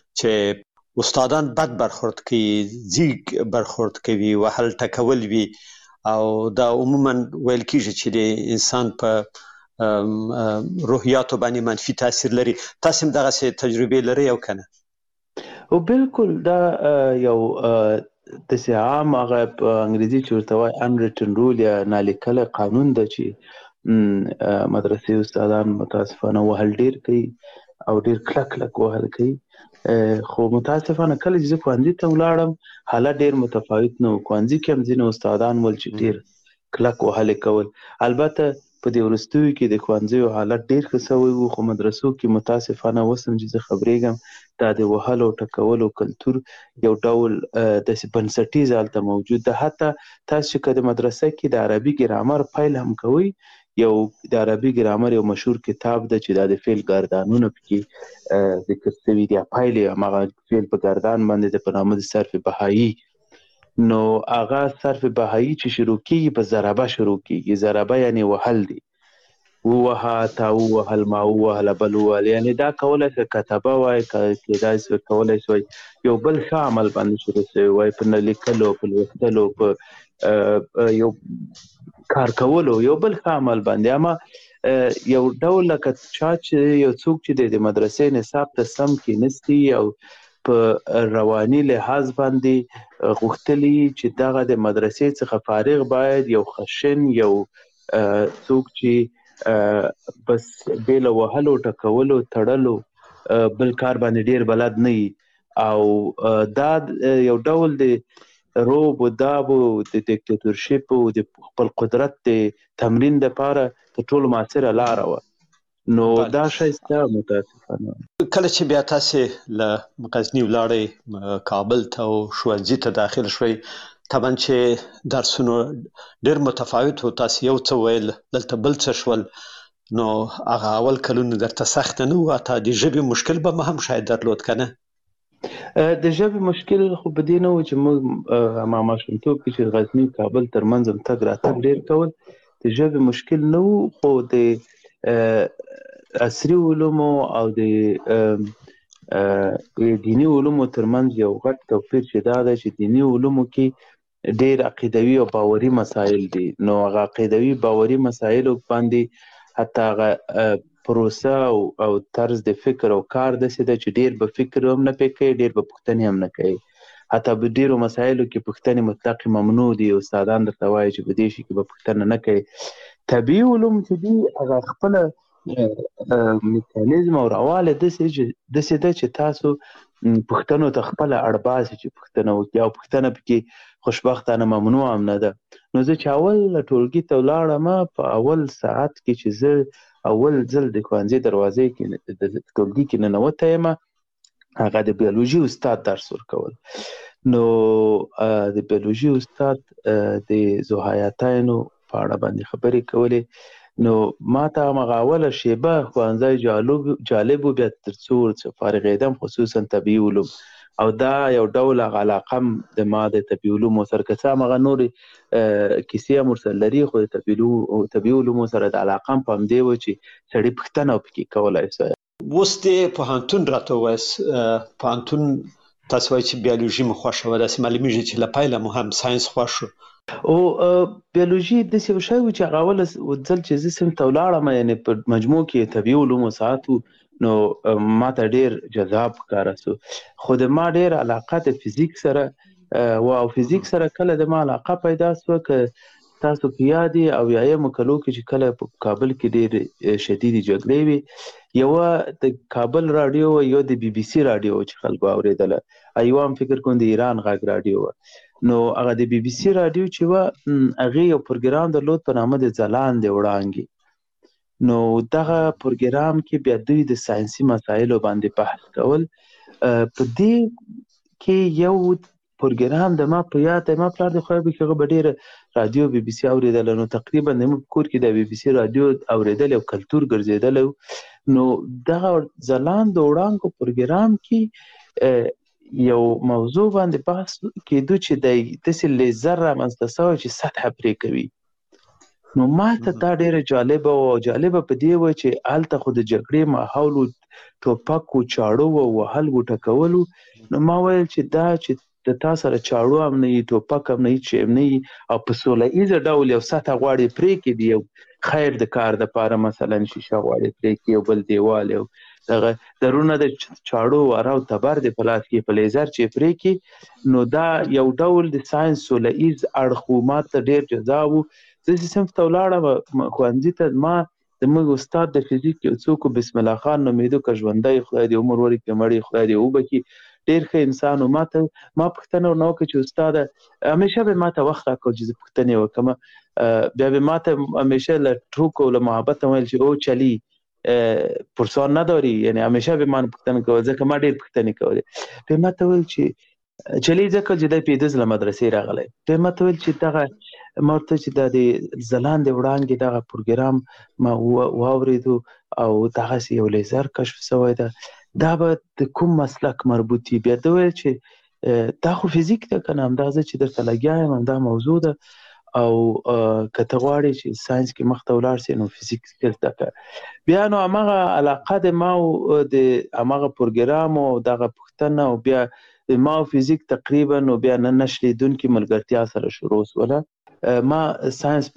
چې استادان بد برخورد کوي، ځیږ برخورد کوي، وهل ټکول وي. او دا عموما ویل کیږي چې د انسان په روحیاتو باندې منفي تاثیر لري. تاسو هم دغسې تجربې لرئ او که نه؟ او بالکل دا یو داسې عام هغه په انګریزي چې ورته وایي unwritten rule یا نالیکلی قانون ده چې مدرسې استادان متاسفانه وهل ډیر کوي او ډیر کلک کلک وهل کوي. خو متاسفانه کله چې زه ښوونځي ته ولاړم حالت ډیر متفاوت نه و. ښوونځي کې هم ځینې استادان ول چې ډیر کلک وهلې کول. البته په دې وروستیو کې د ښوونځیو حالت ډیر ښه سوی و، خو مدرسو کې متاسفانه اوس هم چې زه خبرېږم دا د وهلو ټکولو کلتور یو ډول داسې بنسټیز هلته موجود ده. حتی تاسو چې که د مدرسه کې د عربي ګرامر پیل هم کوئ، یو د عربي ګرامر یو مشهور کتاب ده چې دا د فعل ګردانونه پکې ذکر شوي دي. پیل یې هماغه فعل په ګردان باندې ده په نامه د صرف بهایي. نو هغه صرف بهایي چې شروع کېږي په ضربه شروع کېږي. ضربه یعنې وهل دي. ووهه، تا ووهل، ما ووهله، بل ووهل. یعنې دا کولی شي کتبه وای، کېدای شي کولی شي یو بل ښه عمل باندې شروع شوی وای، په نه لیکلو، په لوستلو، په یو کار کولو، یو بل ښه عمل باندې. اما یو ډول لکه چا چې یو څوک چې د مدرسې نصاب ته سم کېنستی او په رواني لحاظ باندې غوښتلي چې دغه د مدرسې څخه فارغ باید یو خشن، یو څوک چې بس بې له وهلو، ټکولو، تړلو بل کار باندې ډیر بلد نه وي. او دا یو ډول د روب و داب و د دیکتاتورشپ و د خپل قدرت د تمرین دپاره تر ټولو مؤثره لاره وه. نو دا شی سته متاسفانه. کله چې بیا تاسې له غزني ولاړئ کابل ته او ښوونځي ته داخل شوئ، طبعا چې درسونه ډېر متفاوت و، تاسې یو څه ویل، دلته بل څه شول. نو هغه اول کلونه درته سخته نه وه؟ حتی د ژبې مشکل به هم شاید درلود که نه؟ د ژبې مشکل خو په دې نه و چې موږ ما ماشومتوب کې چې غزني کابل ترمنځ هم تګ راتګ ډېر کول، د ژبې مشکل نه و. خو د عصري علومو او د دیني علومو ترمنځ یو غټ توپیر چې دا ده چې دیني علومو کې ډېر عقیدوي او باوري مسایل دي. نو هغه عقیدوي باوري مسایلو باندې حتی هغه پروسه او طرز د فکر او کار داسې ده چې ډېر به فکر هم نه پرې کوي، ډېر به پوښتنې هم نه کوي. حتی په ډېرو مسایلو کې پوښتنې مطلق ممنوع دي. استادان درته وایي چې په دې شي کې به پوښتنه نه کوي. طبیعي علوم چې دي هغه خپله میکانیزم او رواله داسې ده چې تاسو پوښتنو ته خپله اړ باسي چې پوښتنه وکړي، او پوښتنه پکې خوشبختانه ممنوع هم نه ده. نو زه چې اول ټولګي ته ولاړم، په اول ساعت کې چې زه اول ځل د ښوونځي دروازې کې د ټولګي کې ننوتی یم، هغه د بیولوژي استاد درس ورکول. نو د بیولوژي استاد د ذوحیاتینو په اړه باندې خبرې کولې. نو ما ته همغه اوله شیبه ښوونځی جالب و، بیا تر څو فارغېدم، خصوصا طبیعي علوم. او دا یو ډول علاقه هم د ما د طبیعي علومو سره، که څه همغه نورې کیسې هم ورسره لري، خو د طبیعي علومو سره د علاقه هم په همدې وه چې سړي پوښتنه پکې کولی شوی. اوس د پوهنتون راته ووایاست، پوهنتون تاسو وایئ چې بیولوژي مو خوښه وه، داسې معلومیږي چې له پیله مو هم ساینس خوښ و. او بیولوژي داسې یو شی و چې هغه اوله ځل چې زه صنف ته ولاړم، یعنې په مجموع کې طبیعي علومو ساعت و، نو ما ته ډېر جذاب ښکاره سو. خو د ما ډېر علاقه د فزیک سره و، او فزیک سره کله د ما علاقه پیدا سوه که تاسو په یاد یې اویایمو کلو کې چې کله په کابل کې ډېرې شدیدې جګړې وې، یوه د کابل راډیو و، یو د بي بي سي راډیو و چې خلکو اورېدله، یوه هم فکر کوم د ایران غږ راډیو وه. نو هغه د بي بي سي راډیو چې وه هغې یو پروګرام درلود په نامه د ځلاندې وړانګې. نو دغه پروګرام کې بیا دوی د ساینسي مسایلو باندې بحث کول. په دې کې یو پروګرام د ما په یاد دی، ما پلار د خدای بخښي هغه به ډېره راډیو بي بي سي اورېدله، نو تقریبا زموږ په کور کې د بي بي سي راډیو اورېدل یو کلتور ګرځېدلی و. نو دغه ځلاند وړانګو پروګرام کې یو موضوع باندې بحث کېدو چې دی داسې لیزر رامنځته سوی چې سطحه پرې کوي. نو ما ته دا ډېره جالبه وه، او جالبه په دې وه چې هلته خو د جګړې ماحول و، ټوپک و، چاړه وه، وهل و، ټکول و. نو ما ویل چې دا چې د تا سره چاړو هم نه وي، ټوپک هم نه وي، چې هم نه وي، او په سوله ایزه ډول یو سطحه غواړې پرې کړي، یو خیر د کار دپاره مثلا شیشه غواړې پرې کړي، یو بل دیوال، یو دغه درونه د چاړو واره او تبر د په لاس کې په لیزر چې پرې کړي. نو دا یو ډول د ساینس سوله ایز اړخ و، ما ته ډېر جذاب و. زه چې صنف ته ولاړم ښوونځي ته، ما زموږ استاد د فزیک یو څوک بسم الله خان نومېده، که ژوندی خدای دې عمر ورکړي، مړی خدای دې وبخي، ډېر ښه انسان و. ما پوښتنه ورنه وکړه چې استاده همیشه به ما ته وخت راکړو چې زه پوښتنې وکړم، بیا به ما ته همیشه له ټوکو او له محبت ویل چې او چلی پرسان نداری، یعنی همیشه به من پوښتنه کول، ځکه ما ډېر پوښتنې کولې. بیا ما ته ویل چې چلی ځکه چې دی پېده ځله مدرسې راغلی. بیا ما ته ویل چې دغه ما ورته چې دا د ځلاندې وړانګې دغه پروګرام ما واورېدو او دغسې یو لیزر کشف سوی ده، دا به د کوم مسلک مربوط وي؟ بیا ده ویل چې دا خو فزیک ده که نه، همدا زه چې درته لګیا یم همدا موضوع ده، او که ته غواړې چې ساینس کې مخته ولاړ سې نو فزیک زده کړه. بیا نو همغه علاقه د ما او د همغه پروګرام او دغه پوښتنه او بیا د ما او فزیک تقریبا نو بیا نه نشلیدونکې ملګرتیا سره شروع سوله. ما ساینس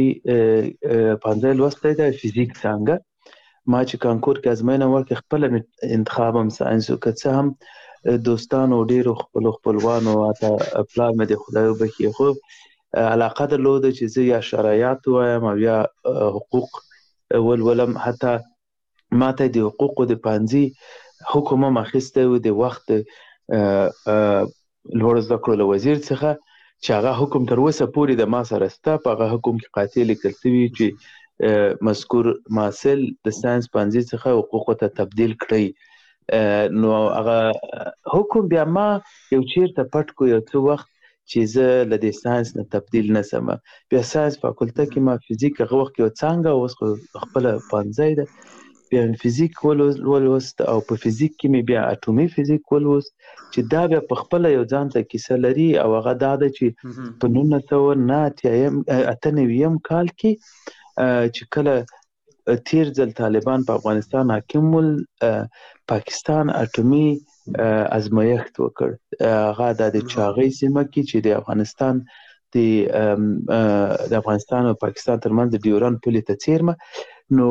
پنځه لوستی دی، فزیک څانګه. ما چې کانکور کې ازموینه ورکړې خپله انتخاب هم ساینس و، که څه هم دوستانو ډېرو خپلو خپلوانو حتی پلار مې د خدای وبخښي خو علاقه درلوده چې زه یا شرایط وایم او یا حقوق ولولم. حتی ما ته د حقوقو د پوهنځي حکم هم اخیستی و د وخت لوړو زده کړو له وزیر څخه، چې هغه حکم تر اوسه پورې د ما سره شته. په هغه حکم کې قاطع لیکل شوي چې مذکور محصل د ساینس پوهنځي څخه حقوقو ته تبدیل کړئ. نو هغه حکم بیا ما یو چیرته پټ کو یو څه وخت چې زه له دې ساینس نه تبدیل نه سم. بیا ساینس فاکولته کې ما فزیک هغه وخت یو څانګه، اوس خپله پوهنځی ده، بیا فزیک ولوست او په فزیک کې مې بیا اټومي فزیک ولوست، چې دا بیا په خپله یو ځان ته کیسه لري. او هغه دا ده چې په 1998 کال کې چې کله تیر ځل طالبان په افغانستان حاکم ول، پاکستان اټومي ازمایښت وکړ. هغه د چاغۍ سیمه کې چې د افغانستان د افغانستان او پاکستان ترمنځ د ډیورند پولې ته څیرمه. نو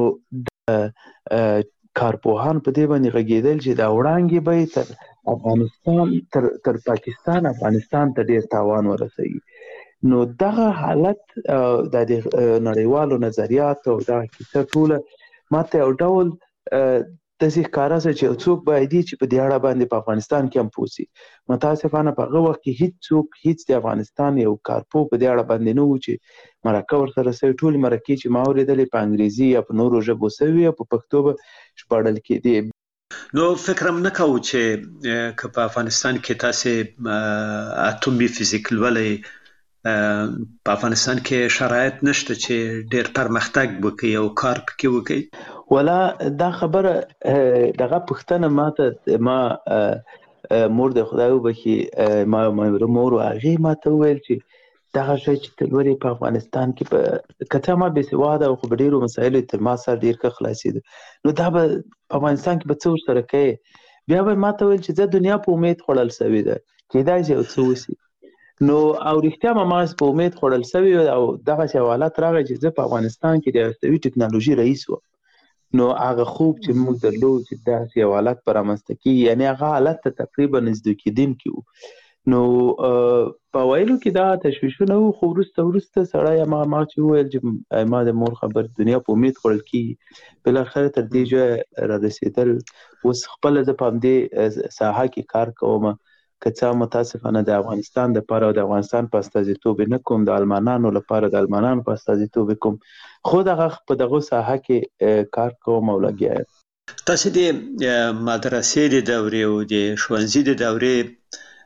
کارپوهان په دې باندې غږېدل چې دا وړانګې به تر افغانستان تر پاکستان افغانستان ته ډېر تاوان ورسوي. نو دغه حالت د نړیوالو نظریاتو او دغه کیسه ټوله ما ته یو ډول داسې ښکاره شوه چې یو څوک باید چې په دې اړه باندې په افغانستان کې هم پوه شي. متاسفانه په هغه وخت کې هیڅ د افغانستان یو کارپو په دې اړه باندې نه و چې مرکه ورسره سوې. ټولې مرکې چې ما اورېدلې په انګریزي یا په نورو ژبو سوي او په پښتو به ژباړل کېدې. نو فکر هم نه کوو چې که په افغانستان کې تاسې اټومي فزیک لولئ، په افغانستان کې شرایط نشته چې ډېر پرمختګ وکړي او کار پکې وکړي؟ ولا دا خبره دغه پوښتنه ما مور د خدای وبخښي ما مور هغې ما ته وویل چې دغه شی چې ته لولې په افغانستان کې که څه ما بېسواده او خو په ډېرو مسایلو تر ما سره ډېر ښه خلاصېده، نو دا به په افغانستان کې به څه ورسره کوې؟ بیا به ما ته ویل چې زه دنیا په امید خوړل سوې ده، کېدای شي یو څه وشي. نو او رښتیا ما په امید خوړل سوې او دغسې حالت راغی چې زه په افغانستان کې د هستوي ټکنالوژي رئیس وم. نو هغه خوب چې موږ درلود چې داسې یو حالت به رامنځته کېږي، یعنې هغه حالت ته تقریبا نږدې کېدونکي وو. نو په ویلو کې دا تشویشونه وو، خو وروسته سړی ما چې وویل چې ما د مور خبر دنیا په امید خوړل کېږي، بالاخره تر دې ځایه را رسېدل. اوس خپله زه په همدې ساحه کې کار کوم، که څه متاسفانه د افغانستان دپاره او د افغانستان په استازیتوب نه کوم، د المانانو لپاره د المانانو په استازیتوب کوم، خو په دغه ساحه کې کار کوم او لګیا یم. تاسو د مدرسې د دورې او د ښوونځي د دورې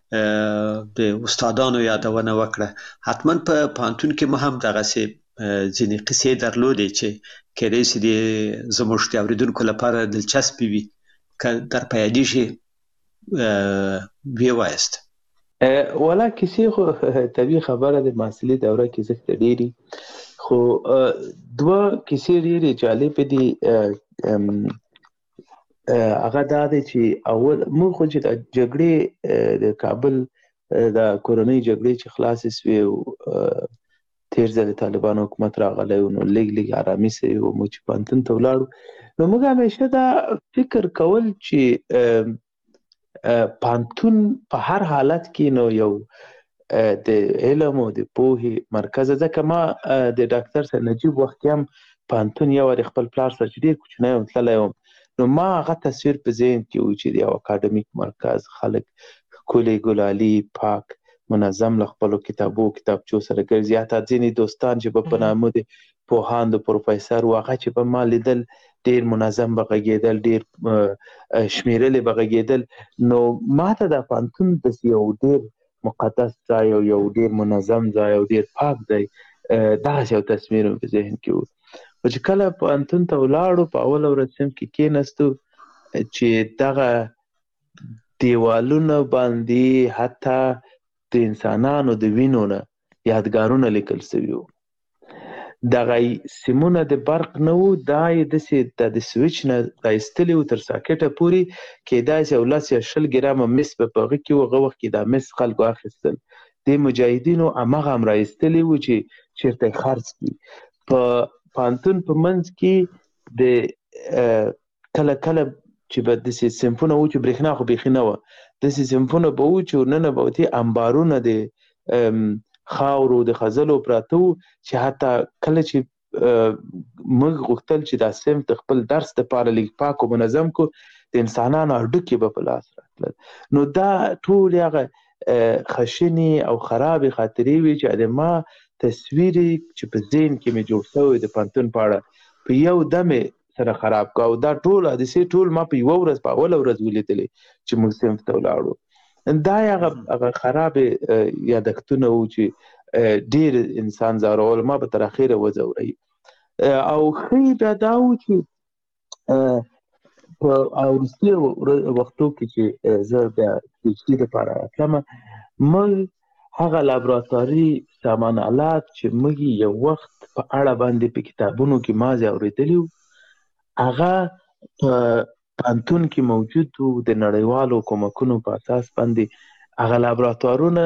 د استادانو یادونه وکړه. حتما په پوهنتون کې مو هم دغسې ځینې قصې درلودې چې کېدای شي زموږ د اورېدونکو لپاره دلچسپې وي، که در په یادېږي ویې وایاست. والا کیسې خو طبیعي خبره د محصلي دوره کې زښته ډېرې، خو دوه کیسې ډېرې جالبې دي. هغه دا دی چې اول موږ خو چې د جګړې د کابل د کورنۍ جګړې چې خلاصې سوې او تېر ځل د طالبانو حکومت راغلی و، نو لږ ارامي سوې وه، موږ چې پوهنتون ته ولاړو، نو موږ همیشه دا فکر کول چې پوهنتون په هر حالت کې نو یو د علم او د پوهې مرکز. ځکه ما د ډاکټر صاحب نجیب وخت کې هم پوهنتون یو وارې خپل پلار سره چې ډېر کوچنی وم تللی وم، نو ما هغه تصویر په ذهن کې و چې د یو اکاډمیک مرکز، خلک ښکلي ګلالي پاک منظم له خپلو کتابچو سره ګرځي. حتی ځینې دوستان چې به په نامه د پوهاند و پروفیسر و، هغه چې به ما لیدل ډېر منظم به غږېدل، ډېر شمېرلې به غږېدل. نو ما ته دا پوهنتون داسې یو ډېر مقدس ځای او یو ډېر منظم ځای او ډېر پاک ځای، دغسې یو تصویر په ذهن کې و. خو چې کله پوهنتون ته ولاړو، په اوله ورځ صنف کې کېناستو، چې دغه دیوالونه باندې حتی د انسانانو د وینو نه یادګارونه لیکل سوي وو. دغه سیمونه د برق نه وو، دا یې داسې د سویچ نه رایستلي وو تر ساکټه پورې، کېدای شي 10 یا 20 ګرامه مس به په هغه کې وو. هغه وخت کې دا مس خلکو اخیستل، د مجاهدینو هماغه هم رایستلي وو چې چېرته یې خرڅ کړي. په پوهنتون په منځ کې د کله کله چې به داسې صنفونه وو چې برېښنا خو بیخي نه وه، داسې صنفونه به وو چې ورننه به وتې انبارونه د خاورو د خځلو پراته وو، چې حتی کله چې موږ غوښتل چې دا صنف د خپل درس دپاره لږ پاک او منظم کو، د انسانانو هډوکي به په لاس راتلل. نو دا ټولې هغه خشنې او خرابې خاطرې وي چې د ما تصویر چې په ذهن کې مې جوړ شوی د پوهنتون په اړه په یو دم سره خراب کړ. او دا ټول حادثې ټول ما په یوه ورځ په اوله ورځ ولیدلې چې موږ صنف ته ولاړو. دا هغه خرابې یادښتونه وو چې ډېر انسان ځورول، ما به تر اخره وځوروي. او ښه بیا دا وو چې په وروستي وختو کې چې زه بیا پي ایچ ډي دپاره راتلم، موږ هغه لابراتواري سامان آلات چې موږ یو وخت په اړه باندې په کتابونو کې مازې اورېدلي وو، هغه په پوهنتون کې موجود وو. د نړیوالو کومکونو په اساس باندې هغه لابراتوارونه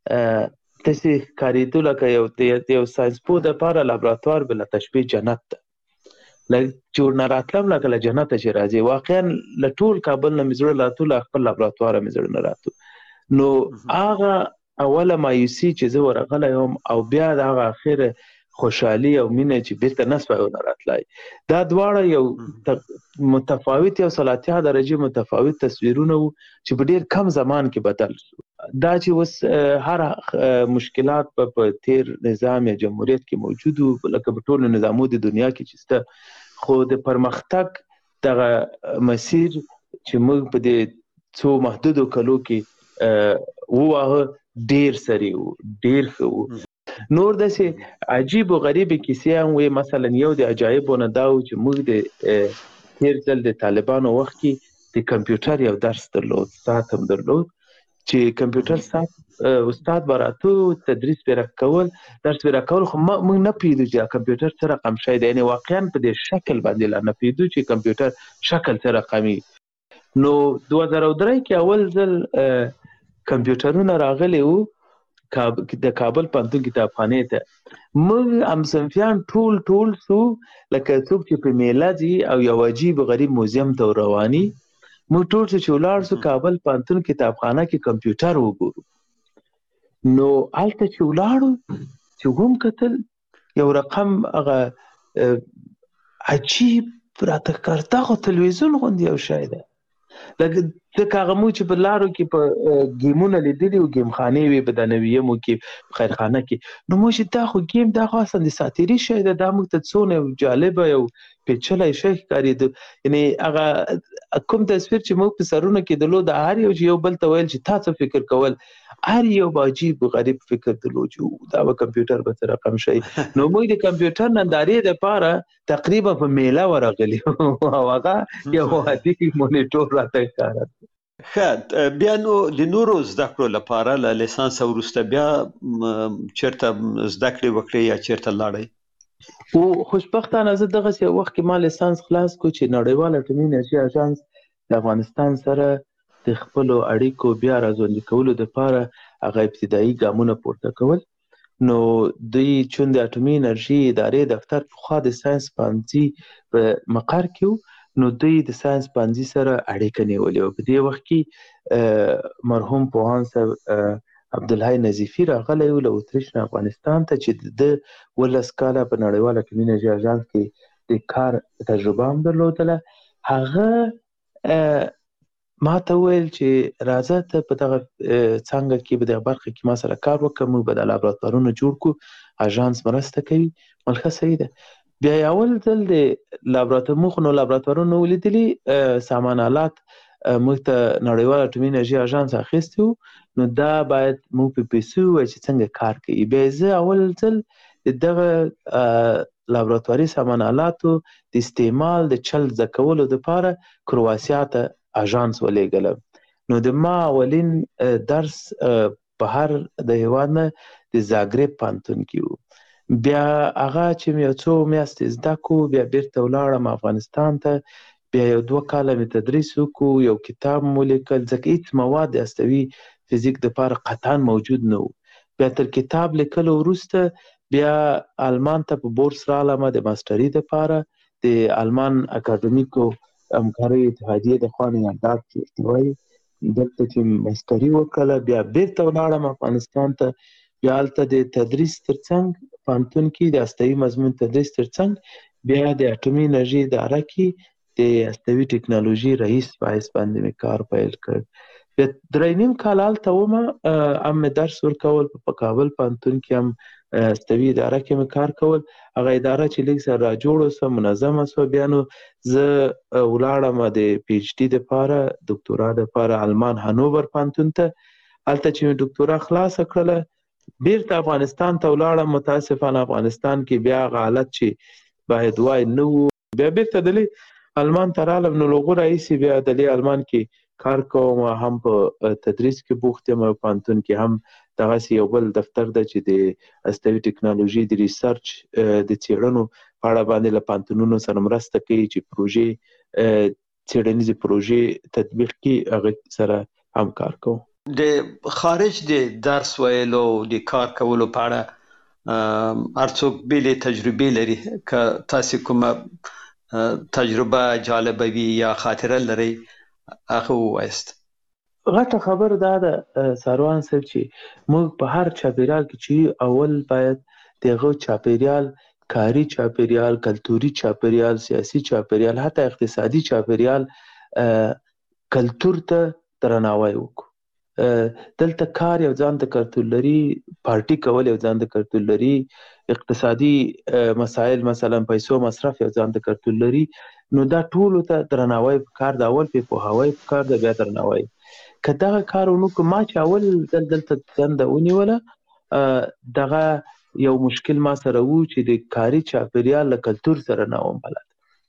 داسې ښکارېدو لکه د یو ساینسپوه دپاره لابراتوار بله تشبیه جنت ده، چې ورنه راتلم لکه له جنته چې راځې. واقعا له ټول کابل نه مې زړه راتلو، له خپل لابراتواره مې زړه نه راتلو. نو هغه اوله مایوسي چې زه ورغلی وم، او بیا د هغه اخره خوشحالي او مینه چې بیرته نه سوی ونه راتلی، دا دواړه یو متفاوت، یو 30 درجې متفاوت تصویرونه وو چې په ډېر کم زمان کې بدل شو. دا چې اوس هر مشکلات په تیر نظام یا جمهوریت کې موجود وو، لکه په ټولو نظامو د دنیا کې چې شته، خو د پرمختګ دغه مسیر چې موږ په دې څو محدودو کلو کې وواهه ډېر سریع وو، ډېر ښه وو. نور داسې عجیب و غریبې کیسې هم وې. مثلا یو د عجایبو نه دا و چې موږ د تېر ځل د طالبانو وخت کې د کمپیوټر یو درس درلود، ساعت هم درلود، چې کمپیوټر ساعت استاد به راته تدریس به راکول، درس به راکول، خو موږ نه پوهېدو چې کمپیوټر څه رقم شی دی. یعنې واقعا په دې شکل باندې لا نه پوهېدو چې کمپیوټر شکل څه رقمي. نو 2003 کې اول ځل کمپیوټرونه راغلي وو د کابل پوهنتون کتابخانې ته. موږ هم صنفیان ټول سو لکه څوک چې په میله ځي او یو عجیب غریب موزیم ته رواني. موږ ټول چې ولاړ سو کابل پوهنتون کتابخانه کې کمپیوټر وګورو. نو هلته چې ولاړو چې هم کتل یو رقم هغه عجیب راته کار دغه تلویزیون غوندې یو شی ده. لکه هغه مو چې په لارو کې په ګیمونه لیدلي او ګیم خانې وي په د نویمو کې خیرخانه کې. نو موږ چې دا خو ګیم دا خو اصلا د ساتیري شی ده، دا موږ ته څونه جالبه یو پیچلی شی ښکارېده. یعنې هغه کوم تصویر چې موږ په سرونو کې درلود هر یو چې یو بل ته ویل چې تا څه فکر کول، هر یو به عجیب غریب فکر درلود چې دا به کمپیوټر به څه رقم شي. نو موږ د کمپیوټر نندارې دپاره تقریبا په میله ورغلي او هغه یو عادي مونیټور راته ښکاره. ښه، بیا نو د نورو زده کړو لپاره له لیسانس وروسته بیا چېرته زده کړې وکړې یا چېرته لاړئ؟ خو خوشبختانه زه دغسې یو وخت کې ما لیسانس خلاص کړو چې نړیوال اټومي انرژي اژانس د افغانستان سره د خپلو اړیکو بیا راژوندي کولو دپاره هغه ابتدایي ګامونه پورته کول. نو دوی چون د اټومي انرژي ادارې دفتر پخوا د ساینس پوهنځي په مقر کې و، نو دوی د ساینس پوهنځي سره اړیکه نیولې وه. په دې وخت کې مرحوم پوهاند صاحب عبدالحی نظیفي راغلی و له اتریش نه افغانستان ته چې د 11 کاله په نړیوال اټومي انرژي اژانس کې د کار تجربه هم درلودله. هغه ما ته وویل چې راځه ته په دغه څانګه کې په دغه برخه کې ما سره کار وکړه، موږ به د لابراتوارونه جوړ کړو، اژانس مرسته کوي. ښه صحیح ده. بیا یې اول ځل د لابراتوارونو ولیدلي سامان آلات موږ ته نړیوال اټومي انرژي اژانس اخیستی و، نو دا باید موږ په پیسو ووایو چې څنګه کار کوي. بیا زه اول ځل د دغه لابراتواري سامان آلاتو د استعمال د چل زده کولو دپاره کرواسیا ته اژانس ولېږلم. نو د ما اولین درس بهر د هېواد نه د زاګرب پوهنتون کې و. بیا هغه چې مې یو څو میاشتې زده کړو، بیا بیرته ولاړم افغانستان ته. بیا یو 2 کاله مې تدریس وکړو، یو کتاب مو لیکل، ځکه هېڅ مواد د هستوي فزیک دپاره قطعا موجود نه و. بیا تر کتاب لیکلو وروسته بیا آلمان ته په بورس رالم د ماسټري دپاره د آلمان اکاډمیکو همکارۍ اتحادیې د خوا نه یاداد چې وایي دلته چې ماسټري وکړله. بیا بیرته ولاړم افغانستان ته. بیا هلته د تدریس ترڅنګ پوهنتون کې د هستوي مضمون تدریس ترڅنګ بیا د اټومي انرژي اداره کې د هستوي ټکنالوژي رئیس په حیث باندې مې کار پیل کړ. بیا 3.5 کال هلته ومه، هم مې درس ورکول په کابل پوهنتون کې، هم هستوي اداره کې مې کار کول. هغه اداره چې لږ سره راجوړه سوه، منظمه سوه. بیا نو زه ولاړم د پی ایچ ډي دپاره، دکتورا دپاره آلمان هانوور پوهنتون ته. هلته چې مې دکتورا خلاصه کړله بیرته افغانستان ته ولاړم. متاسفانه افغانستان کې بیا هغه حالت چې باید وای نه و. بیا بیرته دلې آلمان ته رالم. نو له هغو راهیسې بیا دلې آلمان کې کار کوم، هم په تدریس کې بوخت یم، او پوهنتون کې هم دغسې یو بل دفتر ده چې د هستوي ټکنالوژي د ریسرچ د څېړنو په اړه باندې له پوهنتونونو سره مرسته کوي چې پروژې څېړنیزې پروژې تطبیق کړي، هغه سره هم کار کوم. د خارج د درس ویلو د کار کولو په اړه هر څوک بېلې تجربې لري. که تاسې کومه تجربه جالبه وي یا خاطره لرئ هغه ووایاست. غټه خبر دا ده سروان صاحب چې موږ په هر چاپیریال کې چې اول باید دغه چاپیریال، کاري چاپیریال، کلتوري چاپیریال، سیاسي چاپیریال، حتی اقتصادي چاپیریال کلتور ته درناوی وکړو. دلته کار یو ځان ته کلتور لري، پارټي کول یو ځان ته کلتور لري، اقتصادي مسایل مثلا پیسو مصرف یو ځان ته کلتور لري. نو دا ټولو ته درناوی پکار ده. اول پې پوهاوی پکار ده، بیا درناوی. که دغه کار ونه کړو، ما چې اول ځل دلته دنده ونیوله، دغه یو مشکل ما سره و چې د کاري چاپیریال له کلتور سره نه وم بلد.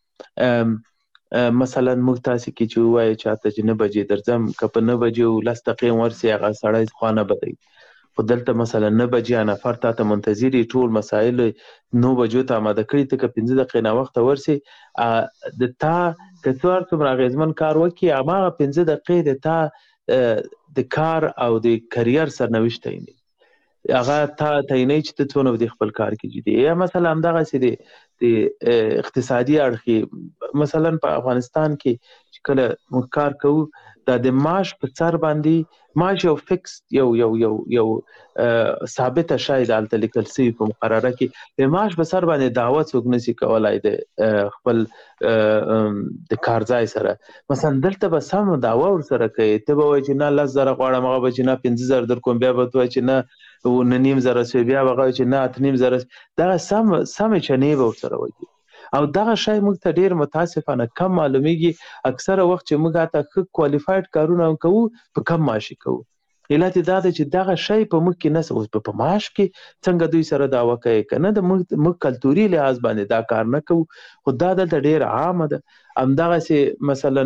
مثلا موږ تاسې کې چې ووایو چاته چې 9 بجې درځم، که په 9 بجې 10 دقیقې ورسې هغه سړی خوا نه بدوي. خو دلته مثلا 9 بجې نفر ته منتظر ټول مسایل 9 بجو ته آماده کړي ته 15 دقیقې نه وخت ورسي د تا کڅوړ څومره غیزمن کار وکي هغه 15 دقیقې د تا د کار او د کرییر سرنوشت دی هغه تا تعینې چې ته څونه د خپل کار کې جدي یا مثلا همدغه سي د اقتصادي اړخ مثلا په افغانستان کې کله موږ کار کوو د معاش په سر باندې معاش یو فکس یو ثابت شای د الته لیکل سي په مقرره کې د معاش په سر باندې دعوت څوک نشي کولای د خپل د کارځای سره مثلا دلته به سم دعوه ور سره کوي ته به وایي چې نه 10,000 غواړم هغه به چې نه 15,000 در کوم بیا به وایي چې نه و 9,500 بیا به وایي چې نه 8,500 دا سم چنې به ور سره وایي او دغه شای موږ ته ډیر متاسفانه کم معلومیږي اکثره وخت چې موږ ته ښه کوالیفاید کارونه کوو په کم معاشي کوو علت دا ده چې دغه شای په موږ کې نه اوس په معاش کې څنګه دوی سره دعوه کوي کنه د موږ کلتوري لحاظ باندې دا کار نه کوو خو دا دلته ډیر عام ده همدغه سي مثلا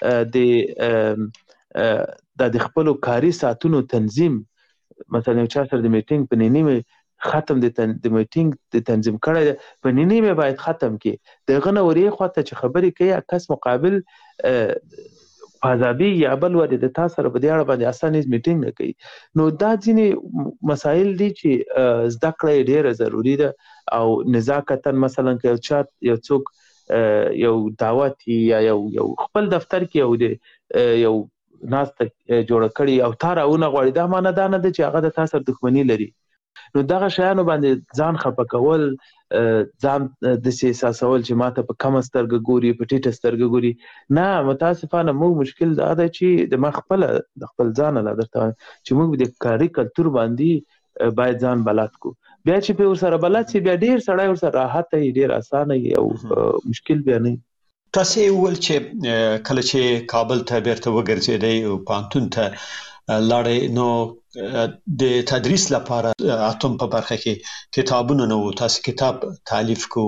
د خپل کاري ساعتونو تنظیم مثلا چا سره د میټینګ په نیمه ختم د میټینګ د تنظیم کړی په نیمه باید ختم کی دغه نورې خواته چې خبرې کوي کس مقابل فاضابي یا بل ور د تاسو سره په دې اړه باندې اسانه میټینګ نه کوي نو دا ځینې مسایل دي چې زده کړه ډیره ضروری ده او نزاکتن مثلا کې یو څوک یو دعوت یا یو خپل دفتر کې یو ناس ته جوړ کړي او تارونه غوړي دا معنی دا نه ده چې هغه د تاسو سره دښمنی لري نو دغه شیانو باندې ځان خپه کول ځان د سیاسول چې ماته په کم سترګه ګوري په ټیټه سترګه ګوري نه متاسفانه موږ مشکل دا ده چې د خپل ځان لا درته چې موږ د کاري کلتور باندې باید ځان بلد کو بیا چې په سره بلد سي بیا ډیر سړی ور سره راحت ډیر اسانه او مشکل بیا نه تاسو ول چې کله چې کابل ته بیرته وګرځیدئ او پانتون ته لاړې نو د تدریس لپاره اتم په برخه کې کتابونه نو تاسو کتاب تالیف کو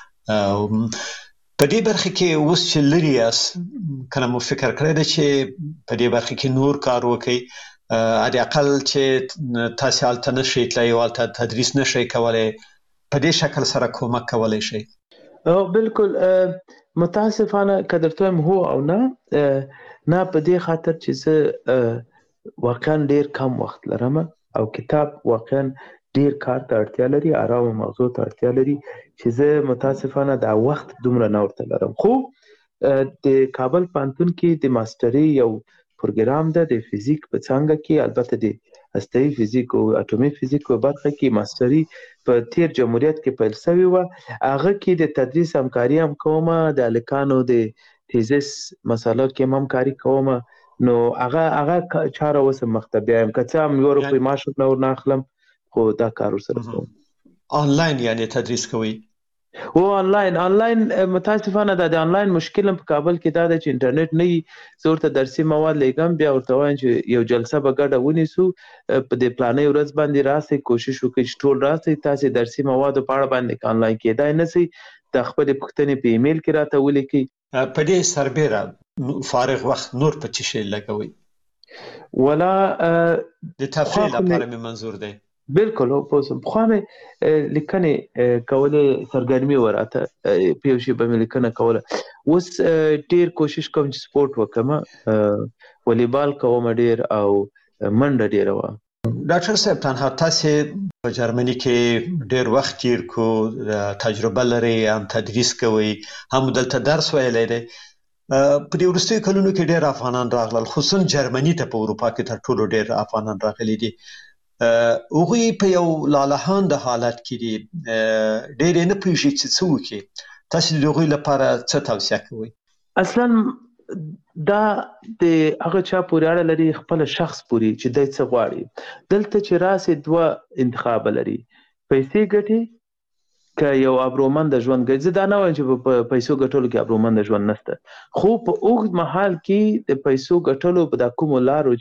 په دې برخه کې اوس چې لري اس کله مو فکر کړی چې په دې برخه کې نور کار وکړي علي اقل چې تاسو حالت نشئ تلای او تدریس نشئ کولای په دې شکل سره کومک کولای شي او بالکل متاسفانه قدرتوم هو او نه په دې خاطر چې زه واقعا ډیر کم وخت لرم او کتاب واقعا ډیر کار ته اړتیا لري آرام موضوع ته اړتیا لري چې زه متاسفانه دا وخت دومره نه ورته لرم خو د کابل پانتون کې د ماستري یو پروګرام ده د فزیک په څنګه کې البته د هسته‌ای فزیک او اټومي فزیک په برخه کې ماستري په تیر جمهوریت کې پیل شوی و هغه کې د تدریس همکاري هم کوم د الکانو د تیزس مسله کې همکاري کوم نو هغه چاره وسه مختبیم کته هم یو روپی معاش نور نه اخلم خو دا کار سره کوم آنلاین یعنی تدریس کوي او آنلاین متاسفانه د آنلاین مشکل په کابل کې دا د انټرنیټ نه زورته درسي مواد لګم بیا ورته وایم چې یو جلسه به ګډه ونیسو په دې پلانې ورځ باندې راسي کوشش وکړئ چې ټول راسي تاسو درسي مواد په اړه باندې آنلاین کېدای نه سي د خپل پښتنې په ایمیل کې راته ولیکي په دې سربېره فارغ وخت نور په څه شي لګوي ولا د تفریح لپاره مې منظور دی بالکل په خامه لیکنه کوله سرګرمي وراته پیوشي به لیکنه کوله اوس ډیر کوشش کوم چې سپورت وکم والیبال کوم ډیر او منډه ډیر و ډاکټر صاحب تنها تاسو په جرمني کې ډیر وخت تیر کو تجربه لري هم تدریس کوي هم دلته درس ویلی دی په دې وروستیو کلونو کې ډیر افغانان راغلل خصوصا جرمني ته په اروپا کې تر ټولو ډیر افغانان راغلي دي هغوی په یو لالهانده حالت کې دي ډېر نه پوهېږي چې څه وکړي تاسو د هغوی لپاره څه توصیه کوئ اصلا دا د هغه چا پورې اړه لري خپل شخص پورې چې دی څه غواړي دلته چې راسي دوه انتخاب لري پیسې ګټي که یو ابرومند ژوند ګرځي زه دا نه وایم چې په پیسو ګټلو کې ابرومند ژوند نشته خو په اوږد مهال کې د پیسو ګټلو په د کومو لارو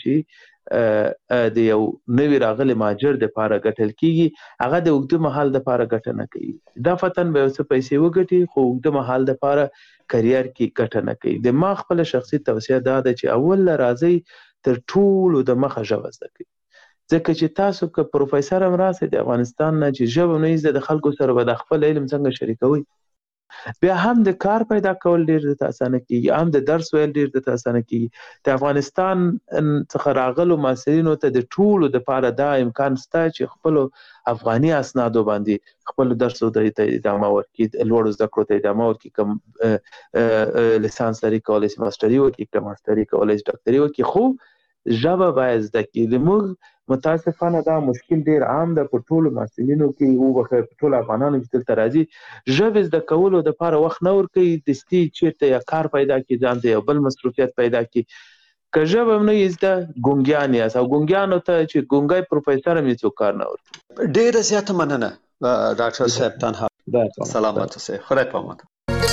چې د یو نوی راغلی ماجر د پاره ګټل کیږي هغه د اوږد مهال د پاره ګټه نه کوي دا فتن به څه پیسې وګټي خو اوږد مهال د پاره کرییر کې ګټه نه کوي د ما خپل شخصي توصیه دا ده چې اول راځي تر ټولو د مخه ژبه زده کوي ځکه چې تاسو که پروفیسور هم راسئ د افغانستان نه چې ژبه نه زده، د خلکو سره به د خپل علم څنګه شریکوي؟ بیا هم د کار پیدا کول ډیر د اسانه کیږي، هم د درس ویل ډیر د اسانه کیږي. د افغانستان څخه راغلو محصلینو ته د ټولو د پاره دا امکان شته چې خپل افغاني اسنادو باندې خپل درسو د ادامه ورکړي، لوړ زده کړو ته ادامه ورکړي، کوم لیسانس لري کولای شي ماستري وکړي، کوم ماستري کولای شي ډاکټري وکړي، خو ژبه باید زده کړي. موږ متاسفانه دا مشکل ډیر عام ده په ټولو محصلینو کې، او په ټولو افغانانو چې دلته راځي ژبه زده کولو دپاره وخت نه ورکوي، دستي چیرته یا کار پیدا کړي، ځان ته یو بل مصروفیت پیدا کړي. که ژبه هم نه یې زده ګونګیان یاست، او ګونګیانو ته چې ګونګی پروفیسر هم هېڅوک کار نه ورکوي. ډېره زیاته مننه ډاکټر صاحب. تنها سلامت اوسئ، خدای په امان.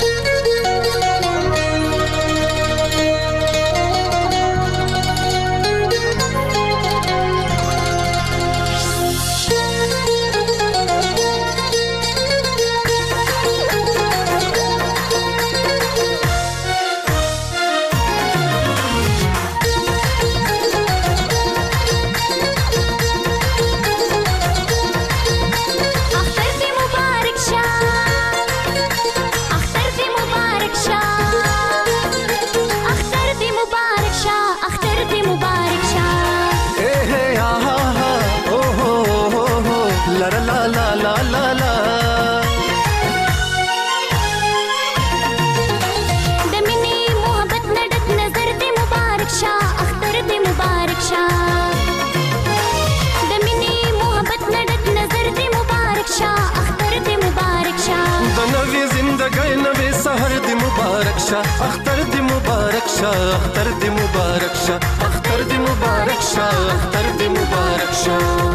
اختر دی مبارک شاه، اختر دی مبارک شاه، اختر دی مبارک شاه، اختر دی مبارک شاه.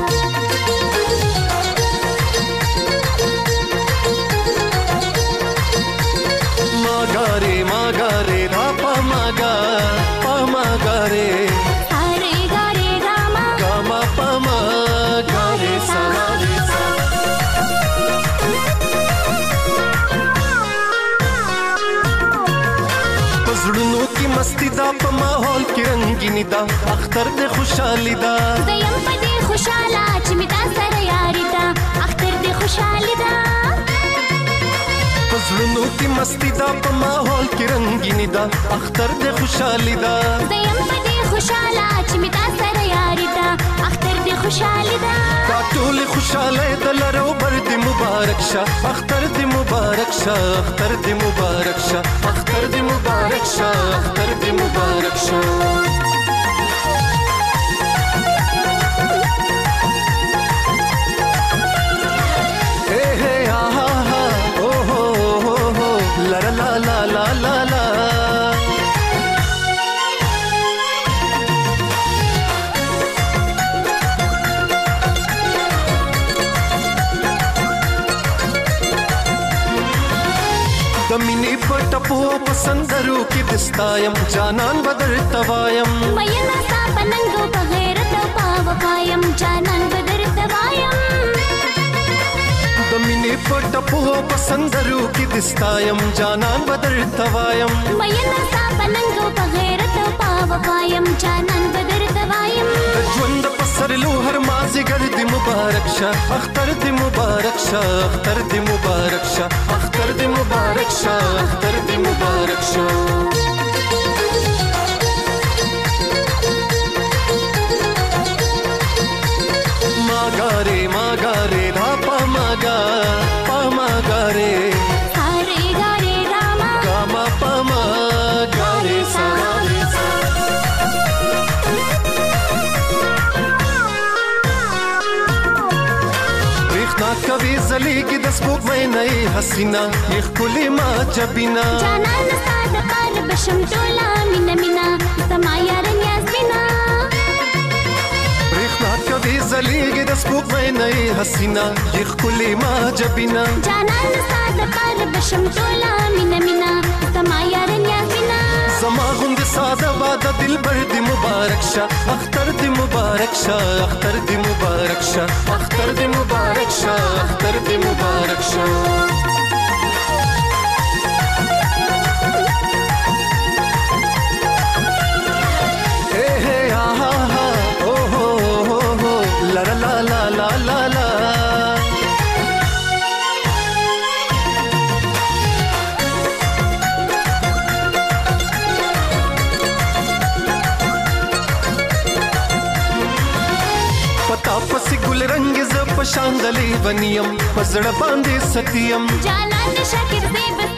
ماگاره ماگاره را پا ماگا پا ماگاره اره گاره گاما گاما پا ماگاره سواره سا. زړونو کې مستی دا په ماحول کې رنگینی دا، اختر دې خوشحالي دا، زیم په دې خوشاله چې می تا سره یاري دا، اختر دې خوشحالي دا. زړونو کې مستی دا په ماحول کې رنگینی دا، اختر دې خوشحالي دا، زیم په دې خوشاله چې می تا سره یاري دا، اختر دې خوشحالي دا. دا ټول خوشاله د لرو بر دې مبارک شه، اختر دې مبارک شه، اختر دې مبارک شه، اختر دې مبارک شه، اختر دې مبارک شه. اے ہے آہا ہا او ہو لا لا لا لا لا لا. د مینې په ټپو په سندرو کې دستایم جانان بدر توایم، مینا ستا په ننګو په غیرت او په وفایم جانان بدر توایم. د مینې په ټپو په سندرو کې دستایم جانان بدر توایم، مینا ستا په ننګو په غیرت او په وفایم جانان بدر توایم. د ژوند په سرلو هر مازیګر دې مبارک شه، اختر دې مبارک شه، اختر دې مبارک شه، اختر دې مبارک شه، اختر دې مبارک شه. ماگاره ماگاره را پا ماگا پا ماگاره اره گاره گاما گاما پا ماگاره سواره سا. ریخنا کوي زلیږي د سپوږمۍ نه حسینا، یخ کلی ما جبینا، جانان ستا د پار بشم ټوله مینا مینا زما یار نیاز بینا. ریخنا کوي زلیږي د سپوږمۍ نه حسینا، یخ کلی ما جبینا، جانان ستا د پار بشم ټوله مینا مینا زما یار نیاز بینا. زما غوندې ساده واده دلبر دې مبارک شه، اختر دې مبارک شه، اختر دې مبارک شه، اختر دې مبارک شه، اختر دې مبارک شه. اے ہے آہا ہا او ہو پشان دلی ونیم پزړه باندې ستیم جالان شاکر زیب